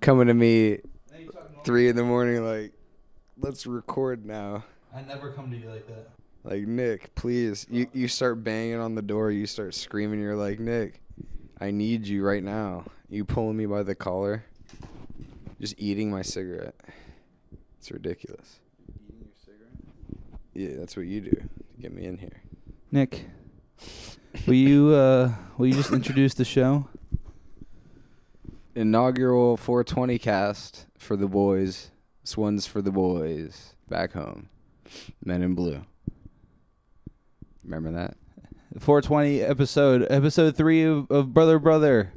coming to me 3 a.m, like, let's record now. I never come to you like that. Like, Nick, please. You start banging on the door. You start screaming. You're like, Nick, I need you right now. You pulling me by the collar. Just eating my cigarette. It's ridiculous. Eating your cigarette? Yeah, that's what you do to get me in here. Nick, will you just introduce the show? Inaugural 420 cast for the boys. This one's for the boys back home. Men in Blue. Remember that? 420 episode 3 of Brother Brother.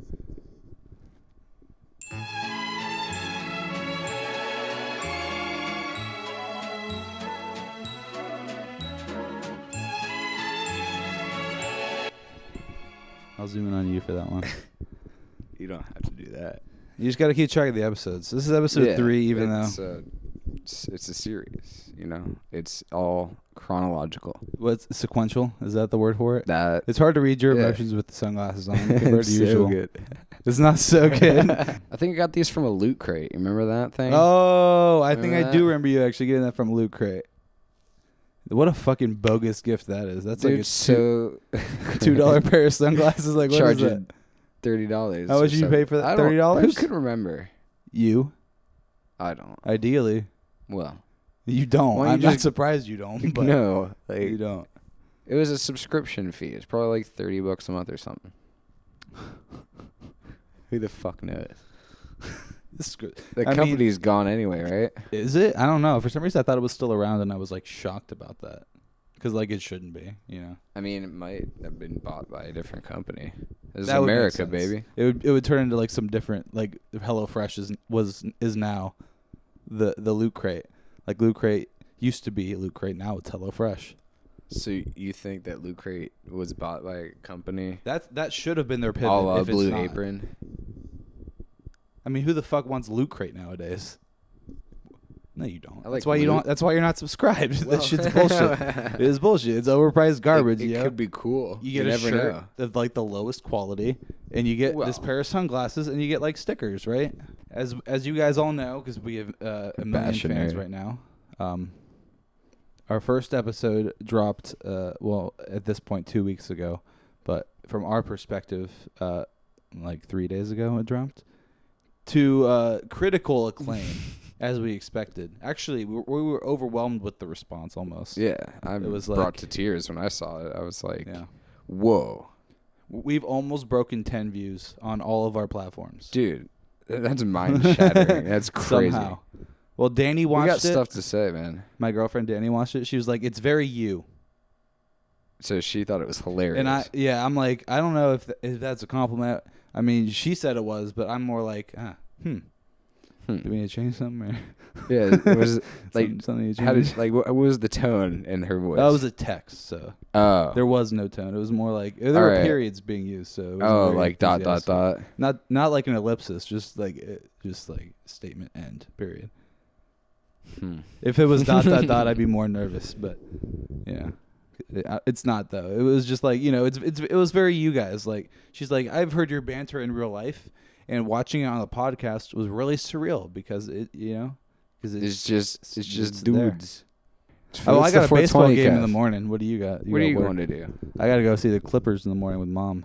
I'll zoom in on you for that one. You don't have to do that. You just got to keep track of the episodes. This is episode 3, even though it's a series. You know, it's all chronological. What's sequential? Is that the word for it? That It's hard to read your emotions with the sunglasses on compared to so usual. good. It's not so good. I think I got these from a Loot Crate. You remember that thing? Oh, I think I Remember do that? remember you actually getting that from Loot Crate. What a fucking bogus gift that is. That's Dude, like a so $2 pair of sunglasses. Like, what is charging that? $30. How much did you pay for that? $30? Who could remember? You, I don't. ideally. Well, You don't. Why don't I'm you not just- surprised you don't. But no. you Like, don't. it was a subscription fee. It's probably like $30 a month or something. Who the fuck knows? This is good. The I mean- company's gone anyway, right? Is it? I don't know. For some reason, I thought it was still around, and I was like shocked about that. Because like it shouldn't be, you know. I mean, it might have been bought by a different company. This is That would make America, sense. baby. It would turn into like some different, like HelloFresh is now the Loot Crate. Like Loot Crate used to be Loot Crate, now it's HelloFresh. So you think that Loot Crate was bought by a company? That should have been their pivot. All if it's Blue not. Apron. I mean, who the fuck wants Loot Crate nowadays? No, you don't. I like That's why you Loot. don't. That's why you're not subscribed. Well- That shit's bullshit. It is bullshit. It's overpriced garbage. It yo. could be cool. You get a never shirt know. of like the lowest quality, and you get this Well. pair of sunglasses, and you get like stickers, right? As you guys all know, because we have a million Bashing fans her. right now. Our first episode dropped, well, at this point 2 weeks ago, but from our perspective, like 3 days ago it dropped, to critical acclaim, as we expected. Actually, we were overwhelmed with the response almost. Yeah, I It was brought like- to tears when I saw it. I was like, Yeah. whoa. We've almost broken 10 views on all of our platforms. Dude, that's mind-shattering. That's crazy. Somehow. Well, Danny We watched got it. stuff to say, man. My girlfriend Danny watched it. She was like, "It's very you." So she thought it was hilarious. And I'm like, I don't know if that's a compliment. I mean, she said it was, but I'm more like, Do we need to change something? Or Yeah, it was like, something need to how change? did what was the tone in her voice? That was a text, so oh, there was no tone. It was more like there All were right. periods being used. So it wasn't oh, very like dot enthusiastic. dot. Not like an ellipsis, just like statement end period. If it was dot dot dot, I'd be more nervous. But yeah, it's not though. It was just like, you know, it was very you guys. Like, she's like, I've heard your banter in real life, and watching it on the podcast was really surreal because it's It's just there. dudes. Oh, I It's got the a baseball 420 game in cast. the morning. What do you got? What are you got going work? to do? I got to go see the Clippers in the morning with Mom.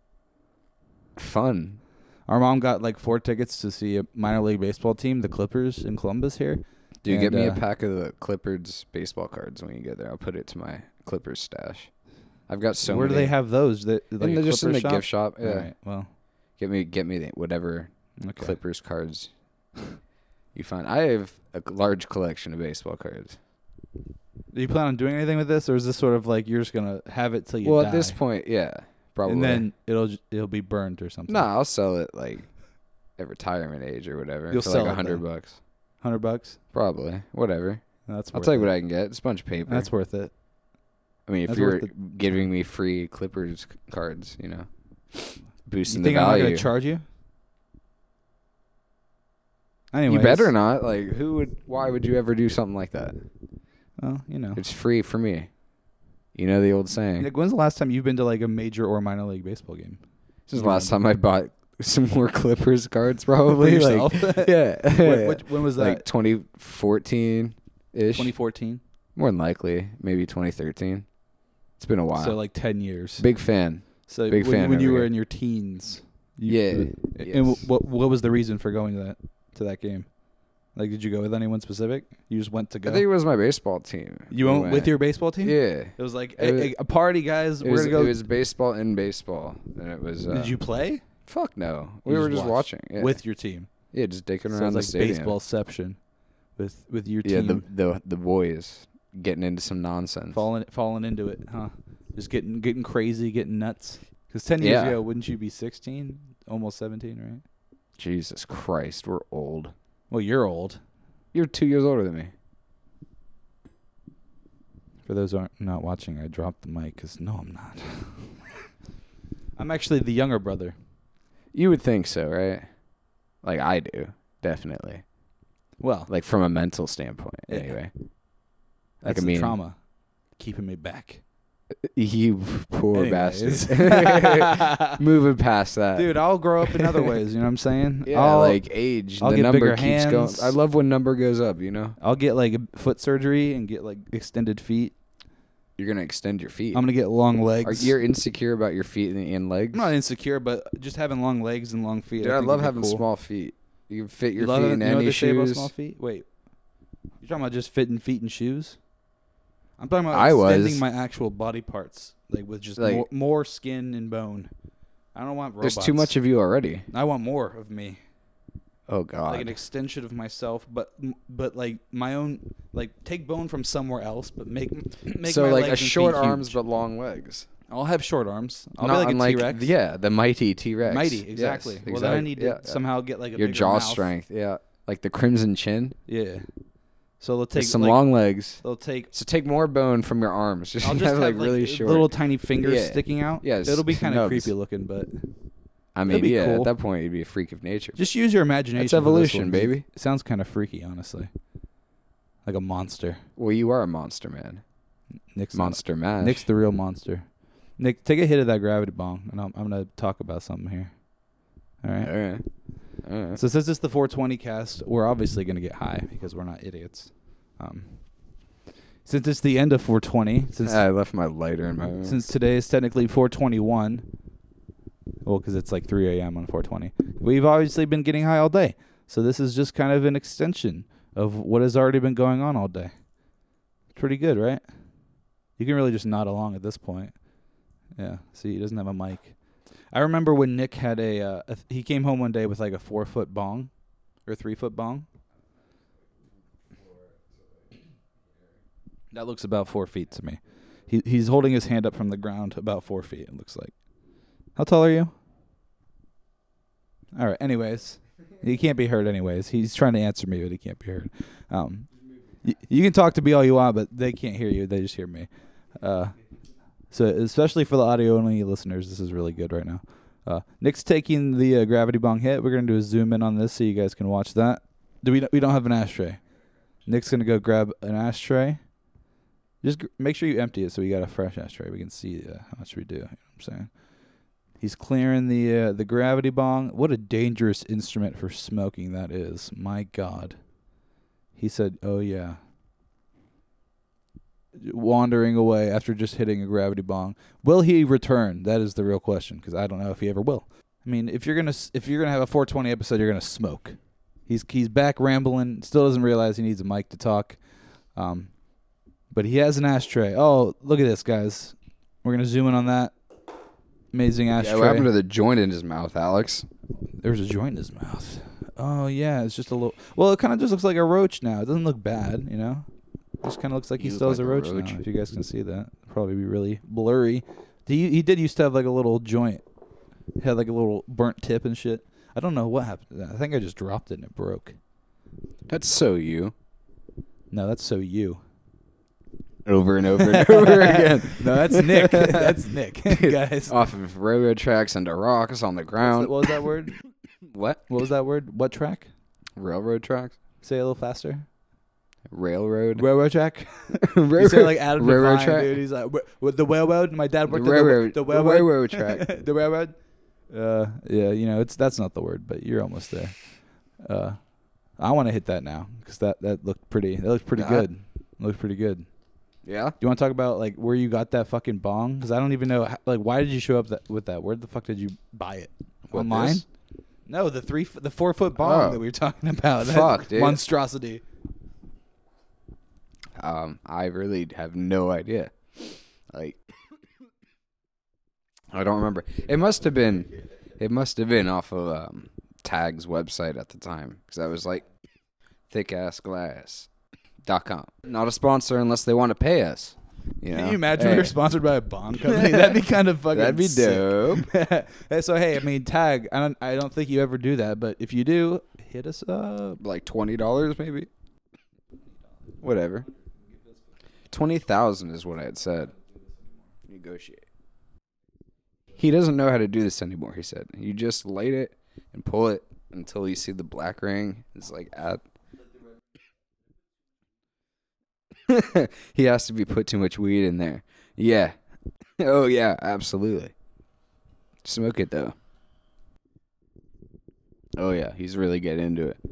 Fun. Our mom got like 4 tickets to see a minor league baseball team, the Clippers in Columbus here. Dude, get And, me a pack of the Clippers baseball cards when you get there. I'll put it to my Clippers stash. I've got so Where many. do they have those? Like And they're just in the Clippers gift shop. Yeah. All right, well, Get me the whatever okay. Clippers cards you find. I have a large collection of baseball cards. Do you plan on doing anything with this, or is this sort of like you're just gonna have it till you Well, die? at this point, yeah, probably. and then it'll be burned or something. no, I'll sell it like at retirement age or whatever. You'll for sell like it $100. then. $100. Probably. Whatever. That's I'll worth tell you it. what I can get. It's a bunch of paper. That's worth it. I mean, if that's you're worth giving me free Clippers cards, you know, You boosting the think I'm not value. gonna charge you? Anyways, You better not. Like, why would you ever do something like that? Well, you know. It's free for me. You know the old saying. Nick, when's the last time you've been to like a major or minor league baseball game? This is the last time I bought some more Clippers cards, probably. yourself? Yeah. When was that? Like 2014-ish. 2014. More than likely, maybe 2013. It's been a while. So like 10 years. Big fan. So big fan when you over were here. in your teens. Yeah. And Yes. what was the reason for going to that game? Like, did you go with anyone specific? You just went to go. I think it was my baseball team. You went with your baseball team? Yeah. It was like It a party, guys. It We're was, gonna go. it was baseball in baseball, and it was. Did you play Fuck no. You We were just just watched watching. Yeah. with your team? Yeah, just dicking So around it's the like stadium. baseballception with your Yeah, team. the boys getting into some nonsense. falling into it, huh? Just getting crazy, getting nuts. Because 10 years Yeah. ago, wouldn't you be 16? Almost 17, right? Jesus Christ, we're old. Well, you're old. You're 2 years older than me. For those who aren't not watching, I dropped the mic because no, I'm not. I'm actually the younger brother. You would think so, right? Like I do, definitely. Well, Like from a mental standpoint, Yeah. anyway. that's I the mean- trauma keeping me back. You poor Anyways. bastard. Moving past that. Dude, I'll grow up in other ways, you know what I'm saying? Yeah, like age. I'll the get number bigger keeps going. hands. I love when number goes up, you know? I'll get like a foot surgery and get like extended feet. You're going to extend your feet. I'm going to get long legs. You're insecure about your feet and legs? I'm not insecure, but just having long legs and long feet. Dude, I think love would be having cool. small feet. You can fit your You love feet it? in You know what any they say about shoes. small feet? Wait. You're talking about just fitting feet in shoes? I'm talking about I extending was. my actual body parts, like with just Like- more skin and bone. I don't want robots. There's too much of you already. I want more of me, Oh, God. like an extension of myself, but like my own, like take bone from somewhere else, but make so my like legs a and short feet arms huge. but long legs. I'll have short arms. I'll Not be like unlike, a T-Rex. Yeah, the mighty T-Rex. Mighty, Yes, exactly. Well, then I need to yeah. somehow get like a Your bigger jaw mouth. strength, yeah. Like the crimson chin. Yeah. So they'll Take take some like, long legs. They'll take. So take more bone from your arms. Just I'll just have have like really short. little tiny fingers Yeah. sticking out. Yes, It'll be kind of nubs. creepy looking, but I mean, that'd be yeah. cool. At that point, you'd be a freak of nature. just use your imagination. That's for this evolution, one. baby. It sounds kind of freaky, honestly. Like a monster. Well, you are a monster, man. Nick's Monster mash. Nick's the real monster. Nick, take a hit of that gravity bong, and I'm gonna talk about something here. All right. All right. All right. So since it's the 420 cast, we're obviously gonna get high because we're not idiots. Since it's the end of 420, I left my lighter in my room. since today is technically 421, well, because it's like 3 a.m. on 420, we've obviously been getting high all day. So this is just kind of an extension of what has already been going on all day. Pretty good, right? You can really just nod along at this point. Yeah, see, he doesn't have a mic. I remember when Nick had he came home one day with like a 4-foot bong or 3-foot bong. That looks about 4 feet to me. He's holding his hand up from the ground about 4 feet, it looks like. How tall are you? All right, anyways. He can't be heard anyways. He's trying to answer me, but he can't be heard. You can talk to me all you want, but they can't hear you. They just hear me. So especially for the audio-only listeners, this is really good right now. Nick's taking the gravity bong hit. We're going to do a zoom in on this so you guys can watch that. We don't have an ashtray. Nick's going to go grab an ashtray. Just make sure you empty it so we got a fresh ashtray. We can see how much we do. You know what I'm saying? He's clearing the gravity bong. What a dangerous instrument for smoking that is. My God. He said, oh, yeah. Wandering away after just hitting a gravity bong. Will he return? That is the real question, because I don't know if he ever will. I mean, if you're gonna have a 420 episode, you're gonna smoke. He's back rambling. Still doesn't realize he needs a mic to talk. But he has an ashtray. Oh, look at this, guys. We're gonna zoom in on that. Amazing ashtray. Yeah, what happened to the joint in his mouth, Alex? There's a joint in his mouth. Oh yeah, it's just a little. Well, it kind of just looks like a roach now. It doesn't look bad, you know. It just kind of looks like he You still look has a like roach, a roach. now. If you guys can see that, probably be really blurry. He did used to have like a little joint. It had like a little burnt tip and shit. I don't know what happened to that. I think I just dropped it and it broke. That's so you. No, that's so you. Over and over and over again. No, that's Nick. That's Nick, guys. Off of railroad tracks into rocks on the ground. What was that word? What? What was that word? What track? Railroad tracks? Say it a little faster. Railroad? Railroad track. Railroad, You say like Adam railroad Devine, track? dude. He's like, with the railroad. My dad The worked railroad, the railroad. track. The railroad. Yeah, you know, that's not the word, but you're almost there. I want to hit that now because that looked pretty. That looked pretty good. It looked pretty good. Yeah. Do you want to talk about like where you got that fucking bong? Because I don't even know. Like, why did you show up with that? Where the fuck did you buy it? Online? This? No, the 4 foot bong that we were talking about. Fuck, dude. Monstrosity. I really have no idea. Like, I don't remember. It must have been off of Tag's website at the time, because I was like thickassglass.com. Not a sponsor unless they want to pay us. You know? Can you imagine we were sponsored by a bong company? That'd be kind of fucking. That'd be dope. So hey, I mean, Tag. I don't think you ever do that, but if you do, hit us up. Like $20 maybe. Whatever. 20,000 is what I had said. Negotiate. He doesn't know how to do this anymore. He said you just light it and pull it until you see the black ring. It's like at. He has to be put too much weed in there. Yeah. Oh yeah, absolutely. Smoke it though. Oh yeah, he's really getting into it.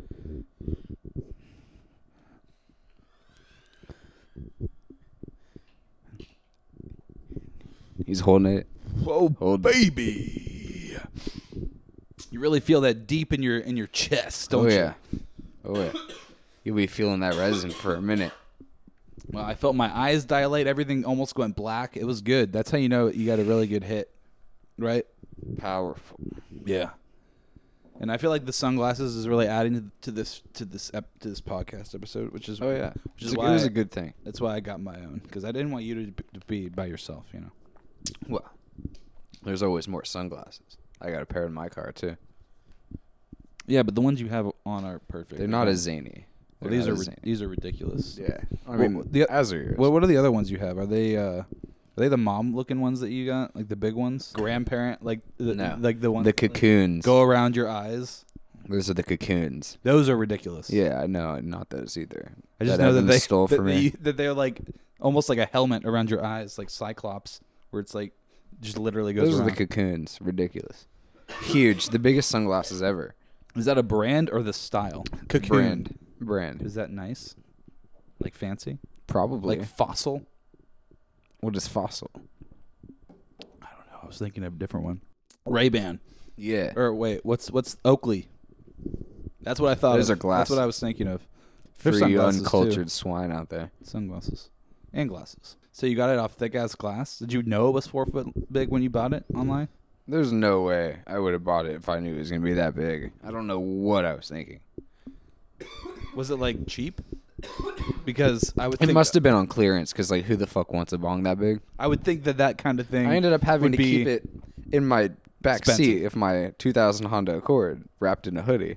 He's holding it. Whoa, baby! You really feel that deep in your chest, don't you? Oh yeah. You'll be feeling that resin for a minute. Well, I felt my eyes dilate. Everything almost went black. It was good. That's how you know you got a really good hit, right? Powerful. Yeah. And I feel like the sunglasses is really adding to this podcast episode, which is it why was a good thing. That's why I got my own, because I didn't want you to be by yourself, you know. Well, there's always more sunglasses. I got a pair in my car too. Yeah, but the ones you have on are perfect. They're not as zany. Well, these are ridiculous. Yeah, I mean, as are yours. What are the other ones you have? Are they the mom looking ones that you got, like the big ones? Grandparent, like like the ones. The cocoons go around your eyes. Those are the cocoons. Those are ridiculous. Yeah, no, not those either. I just know that they stole from me. That they're like almost like a helmet around your eyes, like Cyclops, where it's like just literally goes. Those around. are the cocoons. Ridiculous. Huge. The biggest sunglasses ever. Is that a brand or the style? Cocoon. Brand. Is that nice? Like fancy? Probably. Like Fossil? What is Fossil? I don't know. I was thinking of a different one. Ray-Ban. Yeah. Or wait, what's Oakley? That's what I thought. Those are glasses. That's what I was thinking of. For you uncultured swine out there. Sunglasses. And glasses. So you got it off thick-ass glass? Did you know it was 4 foot big when you bought it online? There's no way I would have bought it if I knew it was going to be that big. I don't know what I was thinking. Was it like cheap? Because I would think it must have been on clearance, because like who the fuck wants a bong that big? I would think that kind of thing. I ended up having to keep it in my back seat of my 2000 Honda Accord wrapped in a hoodie.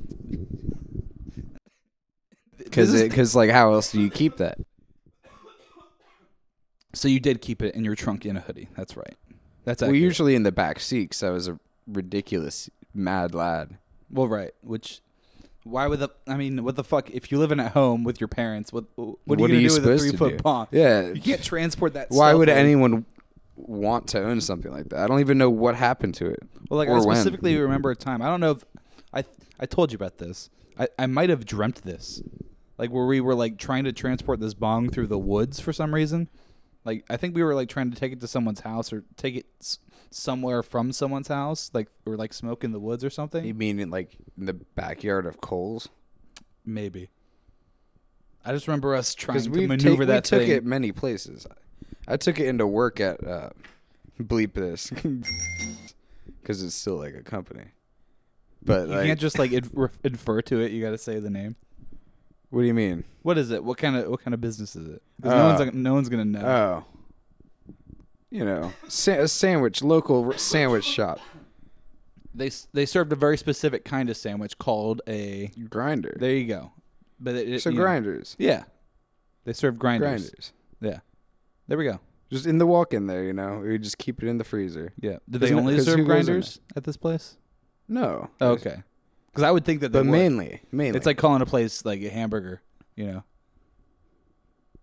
Because like how else do you keep that? So you did keep it in your trunk in a hoodie. That's right. That's well, usually in the back seat, because I was a ridiculous mad lad. Well, right. Why would what the fuck? If you're living at home with your parents, what are you going to do with a 3 foot bong? Yeah. You can't transport that Why stuff would anyone want to own something like that? I don't even know what happened to it. Well, like I specifically remember a time. I don't know if I told you about this. I might have dreamt this. Like where we were like trying to transport this bong through the woods for some reason. Like I think we were like trying to take it to someone's house or take it somewhere from someone's house, like or like smoke in the woods or something. You mean in the backyard of Cole's? Maybe. I just remember us trying to maneuver that thing. We took it many places. I took it into work at Bleep This because it's still like a company. But you can't just like infer to it. You got to say the name. What do you mean? What is it? What kind of business is it? Because no one's gonna know. Oh, you know, a local sandwich shop. They served a very specific kind of sandwich called a grinder. There you go. But grinders. Yeah, they serve grinders. Grinders. Yeah, there we go. Just in the walk-in there, you know, we just keep it in the freezer. Yeah. Did they only serve grinders at this place? No. Oh, okay. Because I would think that. But mainly, it's like calling a place like a hamburger, you know.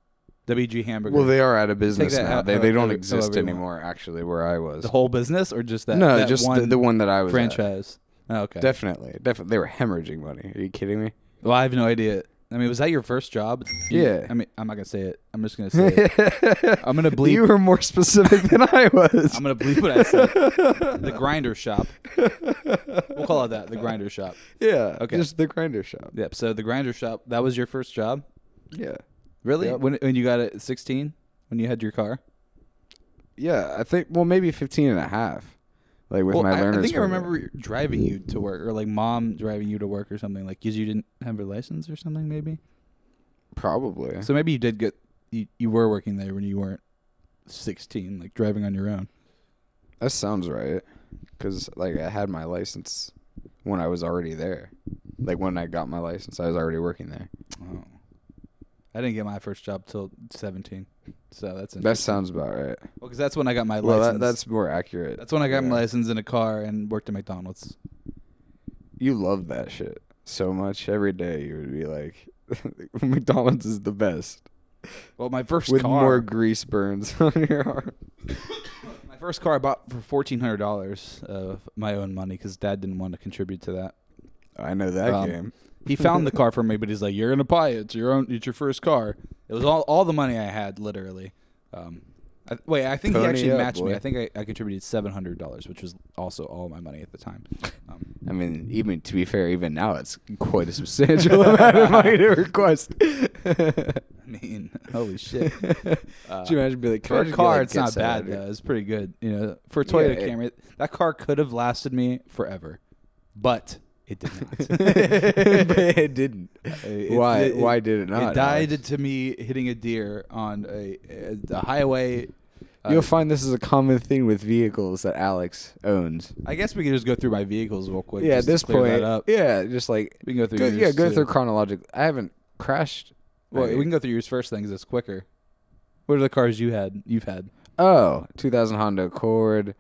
WG Hamburger. Well, they are out of business that now. out, They don't however exist you want. anymore. Actually, where I was. The whole business, or just that? No, that just one the one that I was at. franchise. Oh, okay. Definitely. They were hemorrhaging money. Are you kidding me? Well, I have no idea. I mean, was that your first job? Yeah. I mean, I'm not gonna say it. I'm just gonna say it. I'm gonna bleep. You were more specific than I was. I'm gonna bleep what I said. The grinder shop. We'll call it that. The grinder shop. Yeah. Okay. Just the grinder shop. Yep. So the grinder shop. That was your first job. Yeah. Really? Yep. When you got it at 16? When you had your car? Yeah. I think. Well, maybe 15 and a half. Like with my learner's I think I program. remember driving you to work, or like mom driving you to work or something, like because you didn't have a license or something, maybe. Probably. So maybe you did get you were working there when you weren't 16, like driving on your own. That sounds right. Because like I had my license when I was already there. Like when I got my license, I was already working there. Oh, I didn't get my first job till 17, so that's interesting. That sounds about right. Well, because that's when I got my Well, license. that's more accurate. That's when I got Yeah. my license in a car and worked at McDonald's. You love that shit so much. Every day you would be like, McDonald's is the best. Well, my first With car, more grease burns on your arm. my first car I bought for $1,400 of my own money because Dad didn't want to contribute to that. I know that game. He found the car for me, but he's like, "You're gonna buy it. It's your own. It's your first car." It was all the money I had, literally. I think he Pony actually up, matched me. boy. I think I contributed $700, which was also all my money at the time. I mean, even to be fair, even now it's quite a substantial amount of money to request. I mean, holy shit! Could you imagine be like, For a car, it's not bad though. It's pretty good. You know, for a Toyota Camry, that car could have lasted me forever, but it did not. But it didn't. Why? Why did it not? It died Alex? to me hitting a deer on a highway. You'll find this is a common thing with vehicles that Alex owns. I guess we can just go through my vehicles real quick. Yeah, at just to this clear point, that up. yeah, just like We can go through yours. go too. through chronologically. I haven't crashed. Well, we can go through yours first thing 'cause it's quicker. What are the cars you've had? 2000 Honda Accord,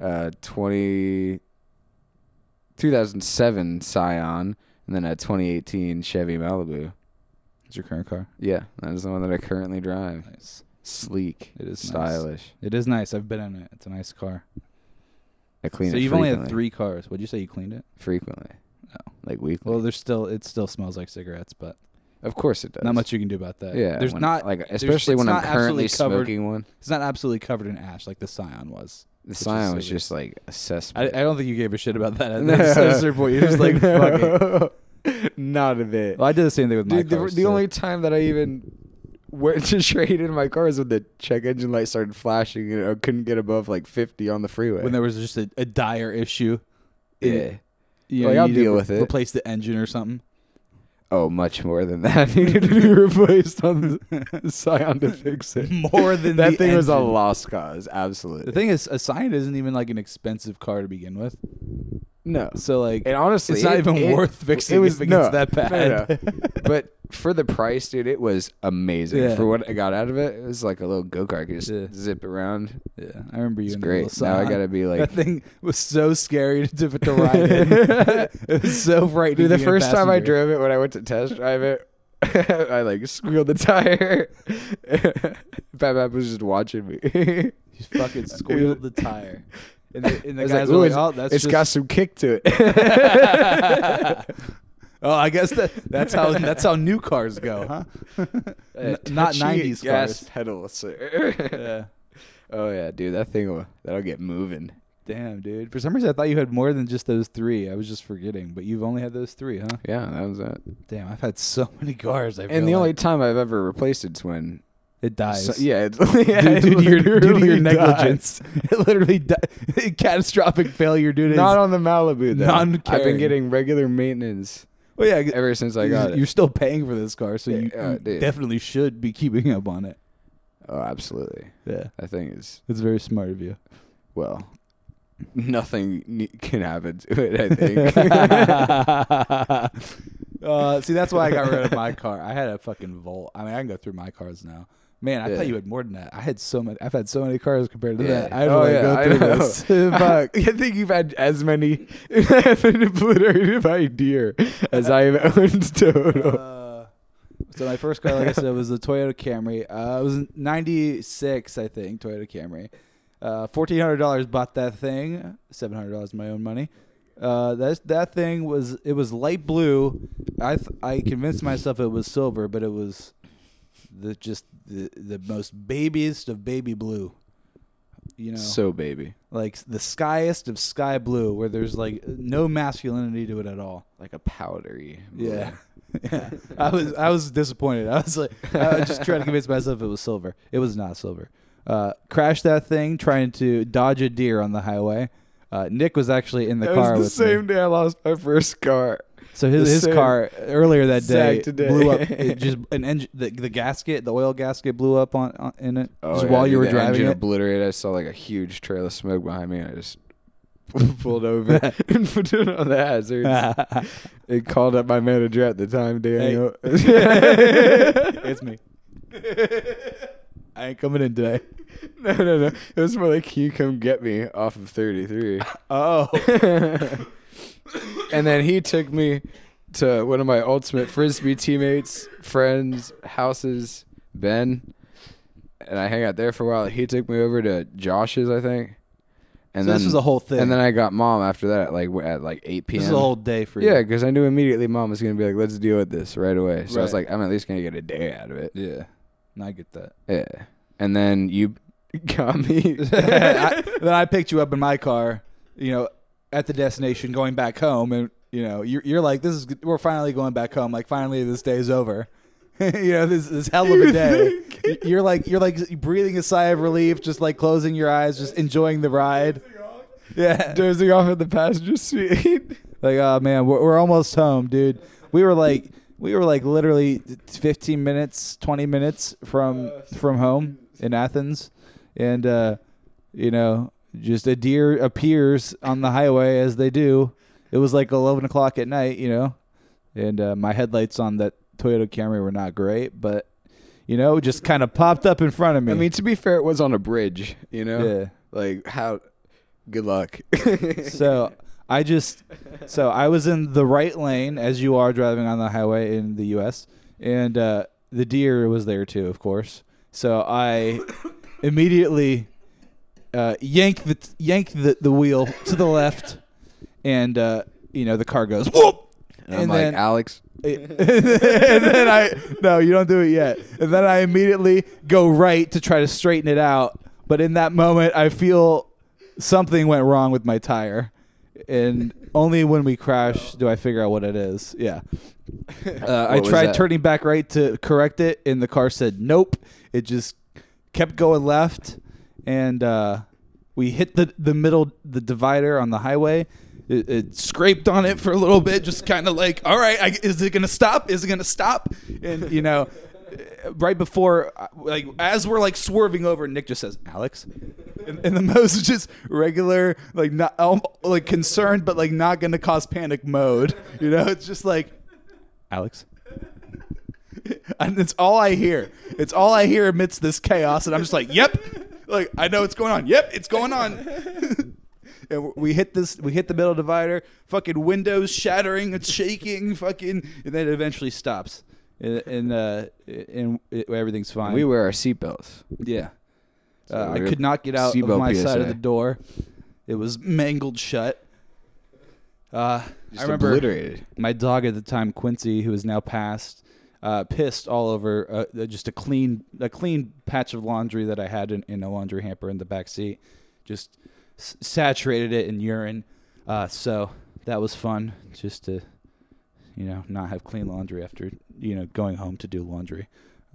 2007 Scion, and then a 2018 Chevy Malibu. It's your current car. Yeah, that is the one that I currently drive. Nice. Sleek. It is stylish. It is nice. I've been in it. It's a nice car. I clean So it you've only had frequently. 3 cars. Would you say you cleaned it? Frequently. Oh. Like weekly. Well, it still smells like cigarettes, but of course it does. not much you can do about that. Yeah. There's when- not like especially it's when I'm not currently absolutely covered. smoking one. It's not absolutely covered in ash like the Scion was. The is Scion was silly. just like a I cesspool. don't think you gave a shit about that. At a certain point, you're just like, fuck it. Not a bit. Well, I did the same thing with my Dude, cars. the so- only time that I even went to trade in my car is when the check engine light started flashing and I couldn't get above like 50 on the freeway. when there was just a dire issue. yeah. You Like, know, I'll you need to deal with it. Replace the engine or something. Oh, much more than that needed to be replaced on the Scion to fix it. More than That the thing was a engine. lost cause, absolutely. The thing is, a Scion isn't even like an expensive car to begin with. No. So like, And honestly, it's not even worth fixing. It was if it gets that no, bad. no. But for the price, dude, it was amazing. Yeah. For what I got out of it, it was like a little go-kart. I could just Yeah. zip around. Yeah, I remember you. It's in the great. little Now I Scion. gotta be like, That thing was so scary to ride in. It was so frightening. dude, the being a first time I passenger. drove it, when I went to test drive it, I like squealed the tire. Bap was just watching me. You fucking squealed the tire. And the I was guys like, were "Ooh, like, it's- "Oh, that's it's just got some kick to it." Oh, I guess that's how new cars go, huh? Not Touchy 90s gas cars. pedal, sir. Yeah. Oh yeah, dude, that'll get moving. Damn, dude. For some reason, I thought you had more than just those 3. I was just forgetting, but you've only had those 3, huh? Yeah, that was it. Damn, I've had so many cars. And the only time I've ever replaced it's when it dies. yeah, Due to your negligence. It literally catastrophic failure due to Not on the Malibu though. I've non-caring. been getting regular maintenance well, yeah, ever since I got it. You're still paying for this car, so Yeah, you dude. definitely should be keeping up on it. Oh, absolutely. Yeah, That thing is, it's very smart of you. well, nothing can happen to it, I think. See, that's why I got rid of my car. I had a fucking Volt. I mean, I can go through my cars now. Man, I Yeah. thought you had more than that. I've had so many cars compared to Yeah. that. I had to Oh, like, yeah, go I through know. this. Fuck. I think you've had as many obliterated by deer as I have owned total. So my first car, like I said, was the Toyota Camry. It was 96, I think, Toyota Camry. $1,400 bought that thing. $700 my own money. That thing was light blue. I convinced myself it was silver, but it was the most babiest of baby blue. You know, so baby, like the skyest of sky blue, where there's like no masculinity to it at all. like a powdery blue. Yeah. Yeah. I was disappointed. I was just trying to convince myself it was silver. It was not silver. Crashed that thing trying to dodge a deer on the highway. Nick was actually in the car with me. It was the same day I lost my first car. So his car earlier that day Exact blew up. It just an engine, the gasket, the oil gasket blew up on in it just yeah, while you were the driving engine it. obliterated. I saw like a huge trail of smoke behind me, and I just pulled over and put it on the hazards. It called up my manager at the time, Daniel. It's me. I ain't coming in today. No. It was more like, can you come get me off of 33? Oh. And then he took me to one of my ultimate Frisbee teammates, friends, houses, Ben. And I hang out there for a while. He took me over to Josh's, I think. And So this was a whole thing. And then I got Mom after that at like 8 p.m. This is a whole day for you. Yeah, because I knew immediately Mom was going to be like, let's deal with this right away. So I was Right. like, I'm at least going to get a day out of it. Yeah. And I get that. Yeah. And then you got me. Then I picked you up in my car, you know, at the destination going back home, and you know, you're like, we're finally going back home. Like, finally, this day's over. You know, this hell of a day. You're like breathing a sigh of relief, just like closing your eyes, just enjoying the ride. Yeah, Dozing off in the passenger seat. like, oh man, we're almost home, dude. We were like literally 15 minutes, 20 minutes from home in Athens, and you know, just a deer appears on the highway as they do. It was like 11 o'clock at night, you know, and my headlights on that Toyota Camry were not great, but you know, just kind of popped up in front of me. I mean, to be fair, it was on a bridge, you know? Yeah. Like, how... Good luck. So I was in the right lane, as you are driving on the highway in the U.S., and the deer was there too, of course. So I immediately yanked the wheel to the left, and you know, the car goes whoop, And I'm like, Alex... and then no, you don't do it yet. And then I immediately go right to try to straighten it out. But in that moment, I feel something went wrong with my tire. And only when we crash do I figure out what it is. Yeah. I tried turning back right to correct it, and the car said nope. It just kept going left. And we hit the divider on the highway. It scraped on it for a little bit, just kind of like, all right, is it going to stop? Is it going to stop? And, you know, right before, like, as we're, like, swerving over, Nick just says, Alex? In the most just regular, like, not like concerned, but, like, not going to cause panic mode. You know, it's just like, Alex? And it's all I hear. It's all I hear amidst this chaos, and I'm just like, yep. Like, I know what's going on. Yep, it's going on. And we hit the middle divider, fucking windows shattering, it's shaking, fucking, and then it eventually stops, and everything's fine. We wear our seatbelts. Yeah. So I could not get out of seatbelt my PSA. side of the door. It was mangled shut. I remember obliterated. my dog at the time, Quincy, who is now passed, pissed all over just a clean patch of laundry that I had in a laundry hamper in the back seat. Just saturated it in urine. So that was fun, just to, you know, not have clean laundry after, you know, going home to do laundry.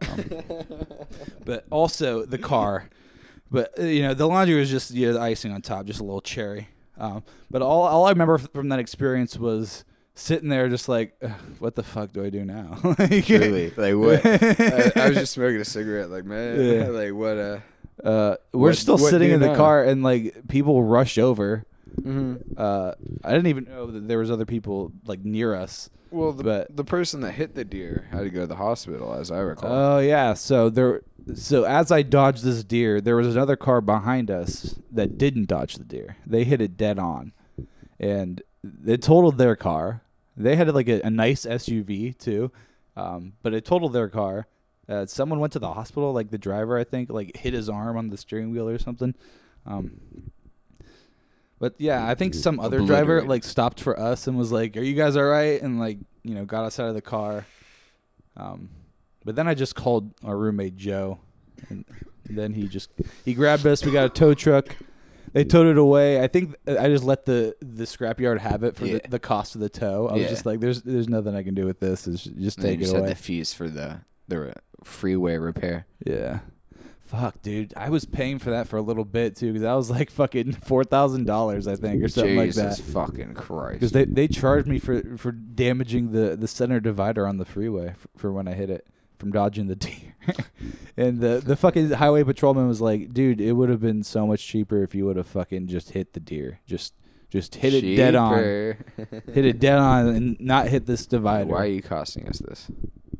But also the car. But, you know, the laundry was just, you know, the icing on top, just a little cherry. But all I remember from that experience was sitting there just like, what the fuck do I do now? Really? Like, what? I was just smoking a cigarette. Like, man, Yeah. like, what? We're still what sitting do in the now? car, and like people rush over. Mm-hmm. I didn't even know that there was other people like near us. Well, But- the person that hit the deer had to go to the hospital, as I recall. Oh yeah, so as I dodged this deer, there was another car behind us that didn't dodge the deer. They hit it dead on, and it totaled their car. They had like a nice SUV too, But it totaled their car. Someone went to the hospital, like the driver, I think, like hit his arm on the steering wheel or something. But yeah, I think some other driver like stopped for us and was like, "Are you guys all right?" And like, got us out of the car. But then I just called our roommate Joe, and then he grabbed us. We got a tow truck. They towed it away. I think I just let the scrapyard have it for the cost of the tow. I was just like, "There's nothing I can do with this. Just take it away." Had the fees for the freeway repair. Yeah. Fuck, dude. I was paying for that for a little bit, too, because that was like fucking $4,000, I think, or something like that. Jesus fucking Christ. Because they charged me for damaging the center divider on the freeway for when I hit it from dodging the deer. And the fucking highway patrolman was like, dude, it would have been so much cheaper if you would have fucking just hit the deer. Just hit it dead on. Hit it dead on and not hit this divider. Why are you costing us this?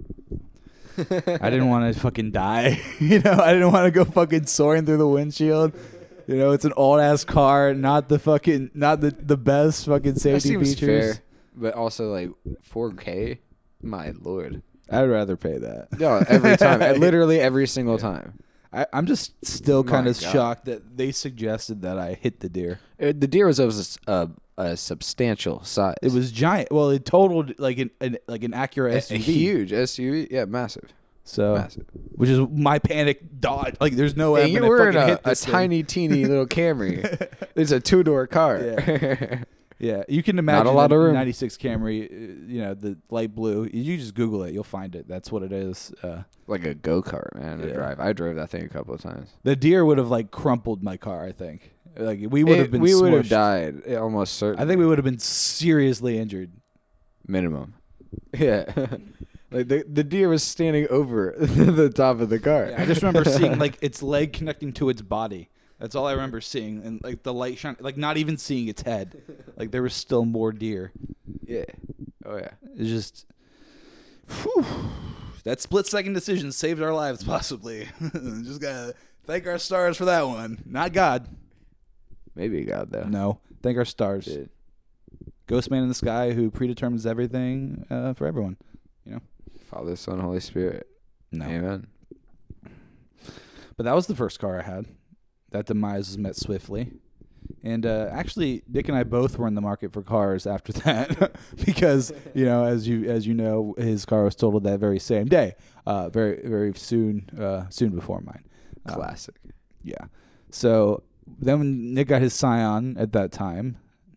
I didn't want to fucking die. I didn't want to go fucking soaring through the windshield. It's an old ass car, not the best fucking safety that seems features. Fair, but also like $4K, my lord. I'd rather pay that. No, every time, literally every single time. I'm just still kind of shocked that they suggested that I hit the deer. The deer was a substantial size. It was giant. Well, it totaled like an Acura SUV. A huge SUV, yeah, massive. So, massive. Which is my panic dodge. Like, there's no way I'm you gonna were fucking in hit a this tiny, teeny little Camry. It's a 2-door car. Yeah. Yeah, you can imagine not a lot of room. 96 Camry, the light blue. You just Google it, you'll find it. That's what it is. Like a go-kart, man, to drive. I drove that thing a couple of times. The deer would have like crumpled my car, I think. Like we would have been We smushed. would have died, almost certainly. I think we would have been seriously injured. Minimum. Yeah. Like the deer was standing over the top of the car. Yeah, I just remember seeing like its leg connecting to its body. That's all I remember seeing, and like the light shine, like not even seeing its head. Like there was still more deer. Yeah. Oh yeah. It's just, whew, that split-second decision saved our lives, possibly. Just gotta thank our stars for that one. Not God. Maybe God though. No, thank our stars. Dude. Ghost man in the sky who predetermines everything for everyone. Father, Son, Holy Spirit. No. Amen. But that was the first car I had. That demise was met swiftly. And actually, Nick and I both were in the market for cars after that because, as you know, his car was totaled that very same day, very, very soon before mine. Classic. Yeah. So then when Nick got his Scion at that time,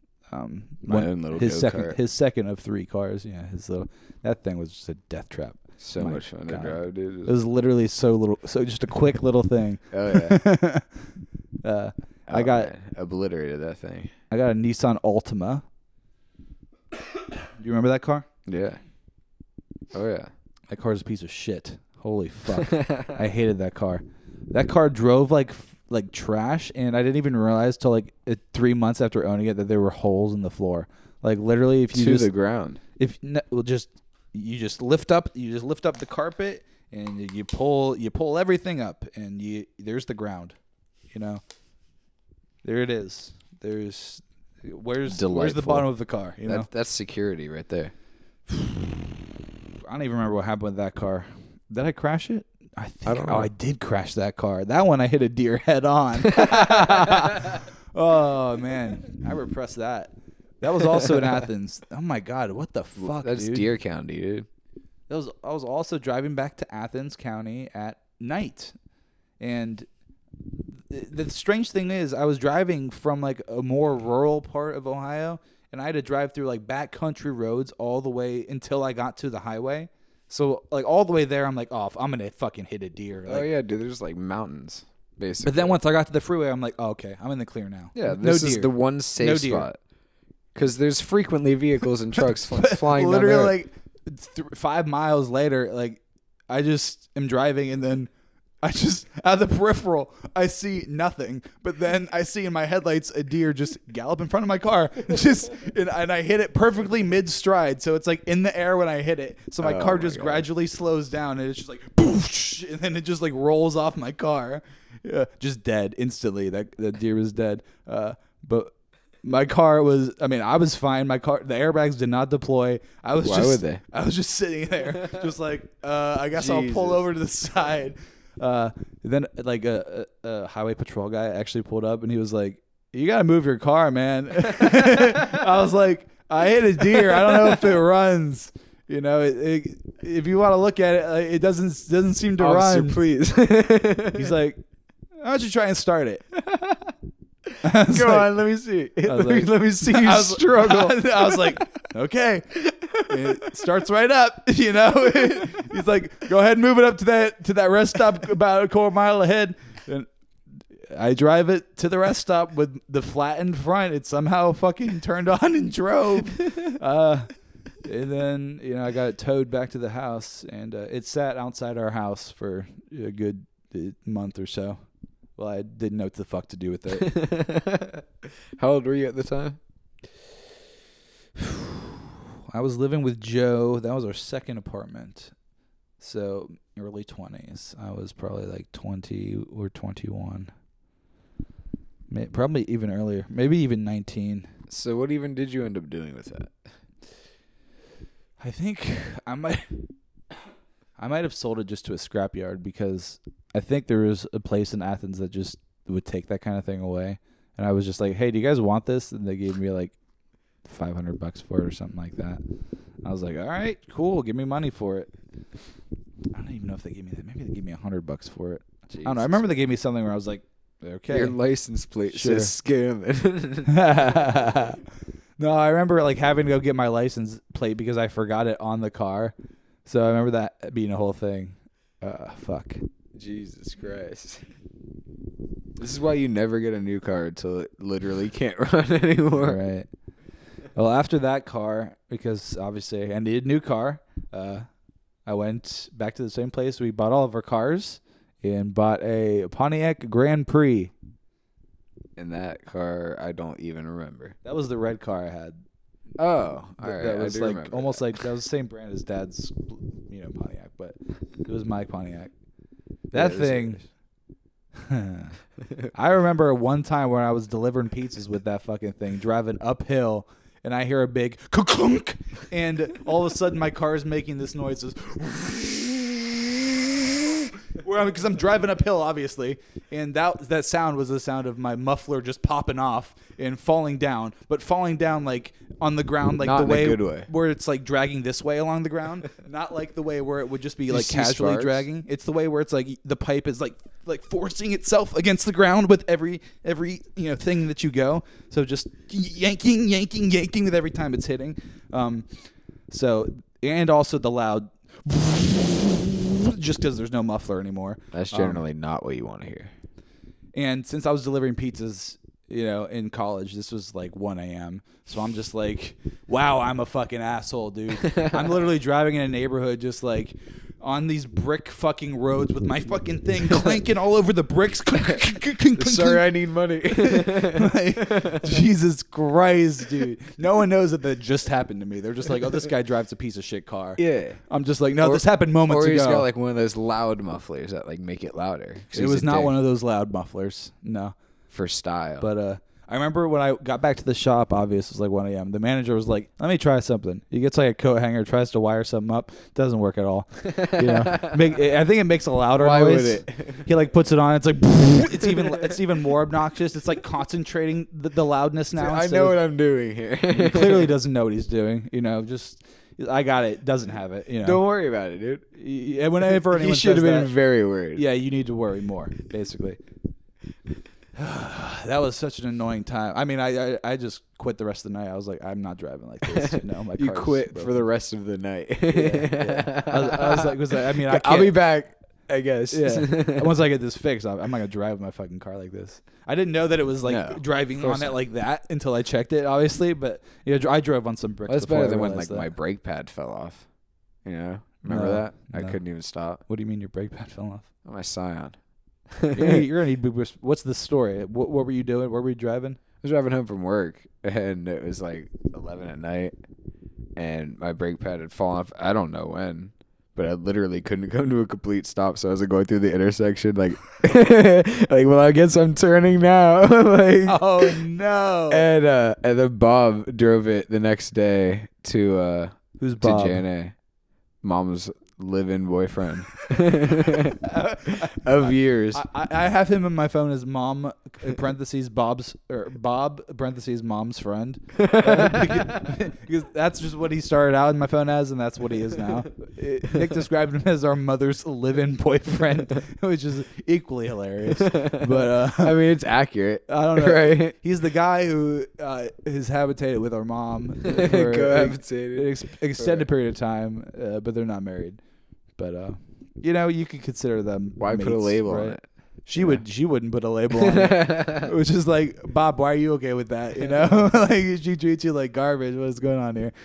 my own little go-kart. his second of 3 cars. Yeah, that thing was just a death trap. So much fun to drive, dude. It was literally so just a quick little thing. Oh yeah. I got obliterated that thing. I got a Nissan Altima. Do you remember that car? Yeah. Oh yeah. That car's a piece of shit. Holy fuck. I hated that car. That car drove like trash, and I didn't even realize till like 3 months after owning it that there were holes in the floor. Like literally, if you to the ground. You just lift up the carpet and you pull everything up, and there's the ground. There it is. Where's the bottom of the car? That's security right there. I don't even remember what happened with that car. Did I crash it? I don't know. I did crash that car. That one I hit a deer head on. Oh man, I repressed that. That was also in Athens. Oh my God, what the fuck, That's dude? Deer County, dude. I was also driving back to Athens County at night, and the strange thing is I was driving from like a more rural part of Ohio, and I had to drive through like backcountry roads all the way until I got to the highway. So like all the way there, I'm like, oh, I'm gonna fucking hit a deer. Oh yeah, dude. There's like mountains, basically. But then once I got to the freeway, I'm like, oh, okay, I'm in the clear now. Yeah, this is the one safe spot. Because there's frequently vehicles and trucks flying literally down like 5 miles later, like I just am driving, and then I just out of the peripheral I see nothing, but then I see in my headlights a deer just gallop in front of my car, and I hit it perfectly mid stride, so it's like in the air when I hit it, so my car just gradually slows down, and it's just like boosh, and then it just like rolls off my car, just dead instantly. That deer was dead, but My car was, I was fine. My car, the airbags did not deploy. Why would they? I was just sitting there, just like, I guess I'll pull over to the side. Then like a highway patrol guy actually pulled up and he was like, "You got to move your car, man." I was like, "I hit a deer. I don't know if it runs." You know, if you want to look at it, it doesn't seem to Officer, run. please. He's like, "Why don't you try and start it?" Go on, let me see. Let me see you struggle. I was like, okay. It starts right up, you know. He's like, go ahead and move it up to that rest stop about a quarter mile ahead. And I drive it to the rest stop with the flattened front. It somehow fucking turned on and drove. And then, you know, I got it towed back to the house, and it sat outside our house for a good month or so. Well, I didn't know what the fuck to do with it. How old were you at the time? I was living with Joe. That was our second apartment. So early 20s. I was probably like 20 or 21. Probably even earlier. Maybe even 19. So what even did you end up doing with that? I think I might have sold it just to a scrapyard because I think there was a place in Athens that just would take that kind of thing away. And I was just like, "Hey, do you guys want this?" And they gave me like $500 for it or something like that. I was like, "All right, cool. Give me money for it." I don't even know if they gave me that. Maybe they gave me $100 for it. Jesus. I don't know. I remember they gave me something where I was like, "Okay." Your license plate says scamming. No, I remember like having to go get my license plate because I forgot it on the car. So I remember that being a whole thing. Fuck. Jesus Christ. This is why you never get a new car until it literally can't run anymore. Right. Well, after that car, because obviously I needed a new car, I went back to the same place we bought all of our cars and bought a Pontiac Grand Prix. And that car, I don't even remember. That was the red car I had. Oh, all right. That was I do like remember almost that. like that was the same brand as Dad's, Pontiac, but it was my Pontiac. That thing. I remember one time when I was delivering pizzas with that fucking thing, driving uphill, and I hear a big clunk, and all of a sudden my car is making this noise. Because I'm driving uphill, obviously, and that sound was the sound of my muffler just popping off and falling down, but falling down like on the ground, like Not the in a way, good way where it's like dragging this way along the ground, not like the way where it would just be like casually dragging. It's the way where it's like the pipe is like forcing itself against the ground with every thing that you go. So just yanking with every time it's hitting. And also the loud. Just because there's no muffler anymore. That's generally not what you want to hear. And since I was delivering pizzas, in college, this was like 1 a.m. So I'm just like, wow, I'm a fucking asshole, dude. I'm literally driving in a neighborhood just like on these brick fucking roads with my fucking thing clanking all over the bricks. Sorry, I need money. Like, Jesus Christ, dude. No one knows that just happened to me. They're just like, oh, this guy drives a piece of shit car. Yeah. I'm just like, no, this happened moments ago. Or he's got like one of those loud mufflers that like make it louder. It was not one of those loud mufflers. No. For style. But I remember when I got back to the shop, obviously it was like 1 a.m. The manager was like, let me try something. He gets like a coat hanger, tries to wire something up. Doesn't work at all. I think it makes a louder Why noise. Would it? He like puts it on. It's like, it's even more obnoxious. It's like concentrating the loudness now. I know what I'm doing here. He clearly doesn't know what he's doing. I got it. Doesn't have it. Don't worry about it, dude. Whenever anyone he should have been that, very worried. Yeah, you need to worry more, basically. That was such an annoying time. I mean, I just quit the rest of the night. I was like, I'm not driving like this. My you quit for the rest of the night. Yeah. I was like, I mean, I'll be back, I guess. Yeah. Once I get this fixed, I'm not gonna drive my fucking car like this. I didn't know that it was like driving on it like that until I checked it, obviously. But I drove on some bricks. That's before better than when that. my brake pad fell off. Remember that? I couldn't even stop. What do you mean your brake pad fell off? My Scion. You're gonna need boobers. What's the story? What were you doing? Where were you driving? I was driving home from work, and it was like 11 at night, and my brake pad had fallen off. I don't know when, but I literally couldn't come to a complete stop. So I was going through the intersection, like, well, I guess I'm turning now. Like, oh no! And then Bob drove it the next day to Who's Bob? To JNA, Mom's live-in boyfriend of years. I have him in my phone as mom parentheses Bob's or Bob parentheses mom's friend because that's just what he started out in my phone as, and that's what he is now. Nick described him as our mother's live-in boyfriend, which is equally hilarious. But I mean, it's accurate. I don't know. Right? He's the guy who is habitated with our mom for Cohabitated. extended period of time, but they're not married. But you could consider them. Why mates, put a label right? on it? She wouldn't put a label on it. Which is like, Bob, why are you okay with that? Like she treats you like garbage. What's going on here?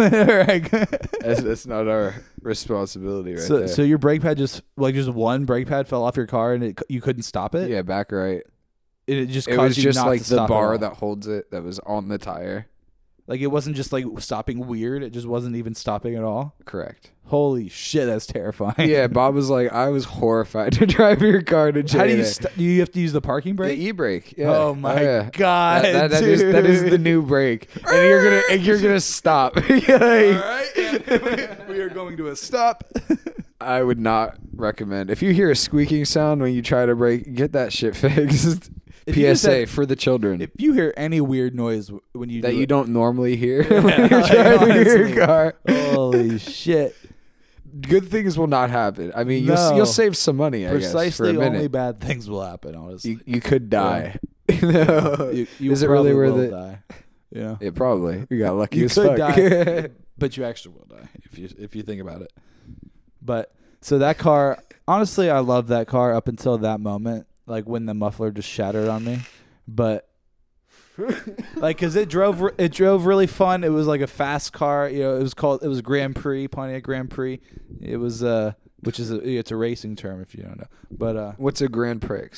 That's not our responsibility, right there. So your brake pad just one brake pad fell off your car and you couldn't stop it. Yeah, back right. It just It caused was you just not like to the stop bar at all. that holds it that was on the tire. Like it wasn't just like stopping weird. It just wasn't even stopping at all. Correct. Holy shit, that's terrifying. Yeah, Bob was like, I was horrified to drive your car to jail. How do do you have to use the parking brake? The e-brake. Yeah. Oh my yeah. god, that dude. is the new brake, and you're gonna stop. All right, we are going to a stop. I would not recommend. If you hear a squeaking sound when you try to brake, get that shit fixed. PSA for the children. If you hear any weird noise when you that do you it, don't normally hear when you're driving honestly. your car, holy shit. Good things will not happen. I mean, No. you'll save some money, I guess, for a Precisely, minute. only bad things will happen. Honestly, You could die. you Is it really probably worth will it? Die. Yeah, Yeah, probably. You got lucky you as could fuck. die, but you actually will die if you think about it. But so that car, honestly, I loved that car up until that moment, like when the muffler just shattered on me. But like, cause it drove really fun. It was like a fast car. It was Grand Prix, Pontiac Grand Prix. It was which is it's a racing term if you don't know. But What's a Grand Prix?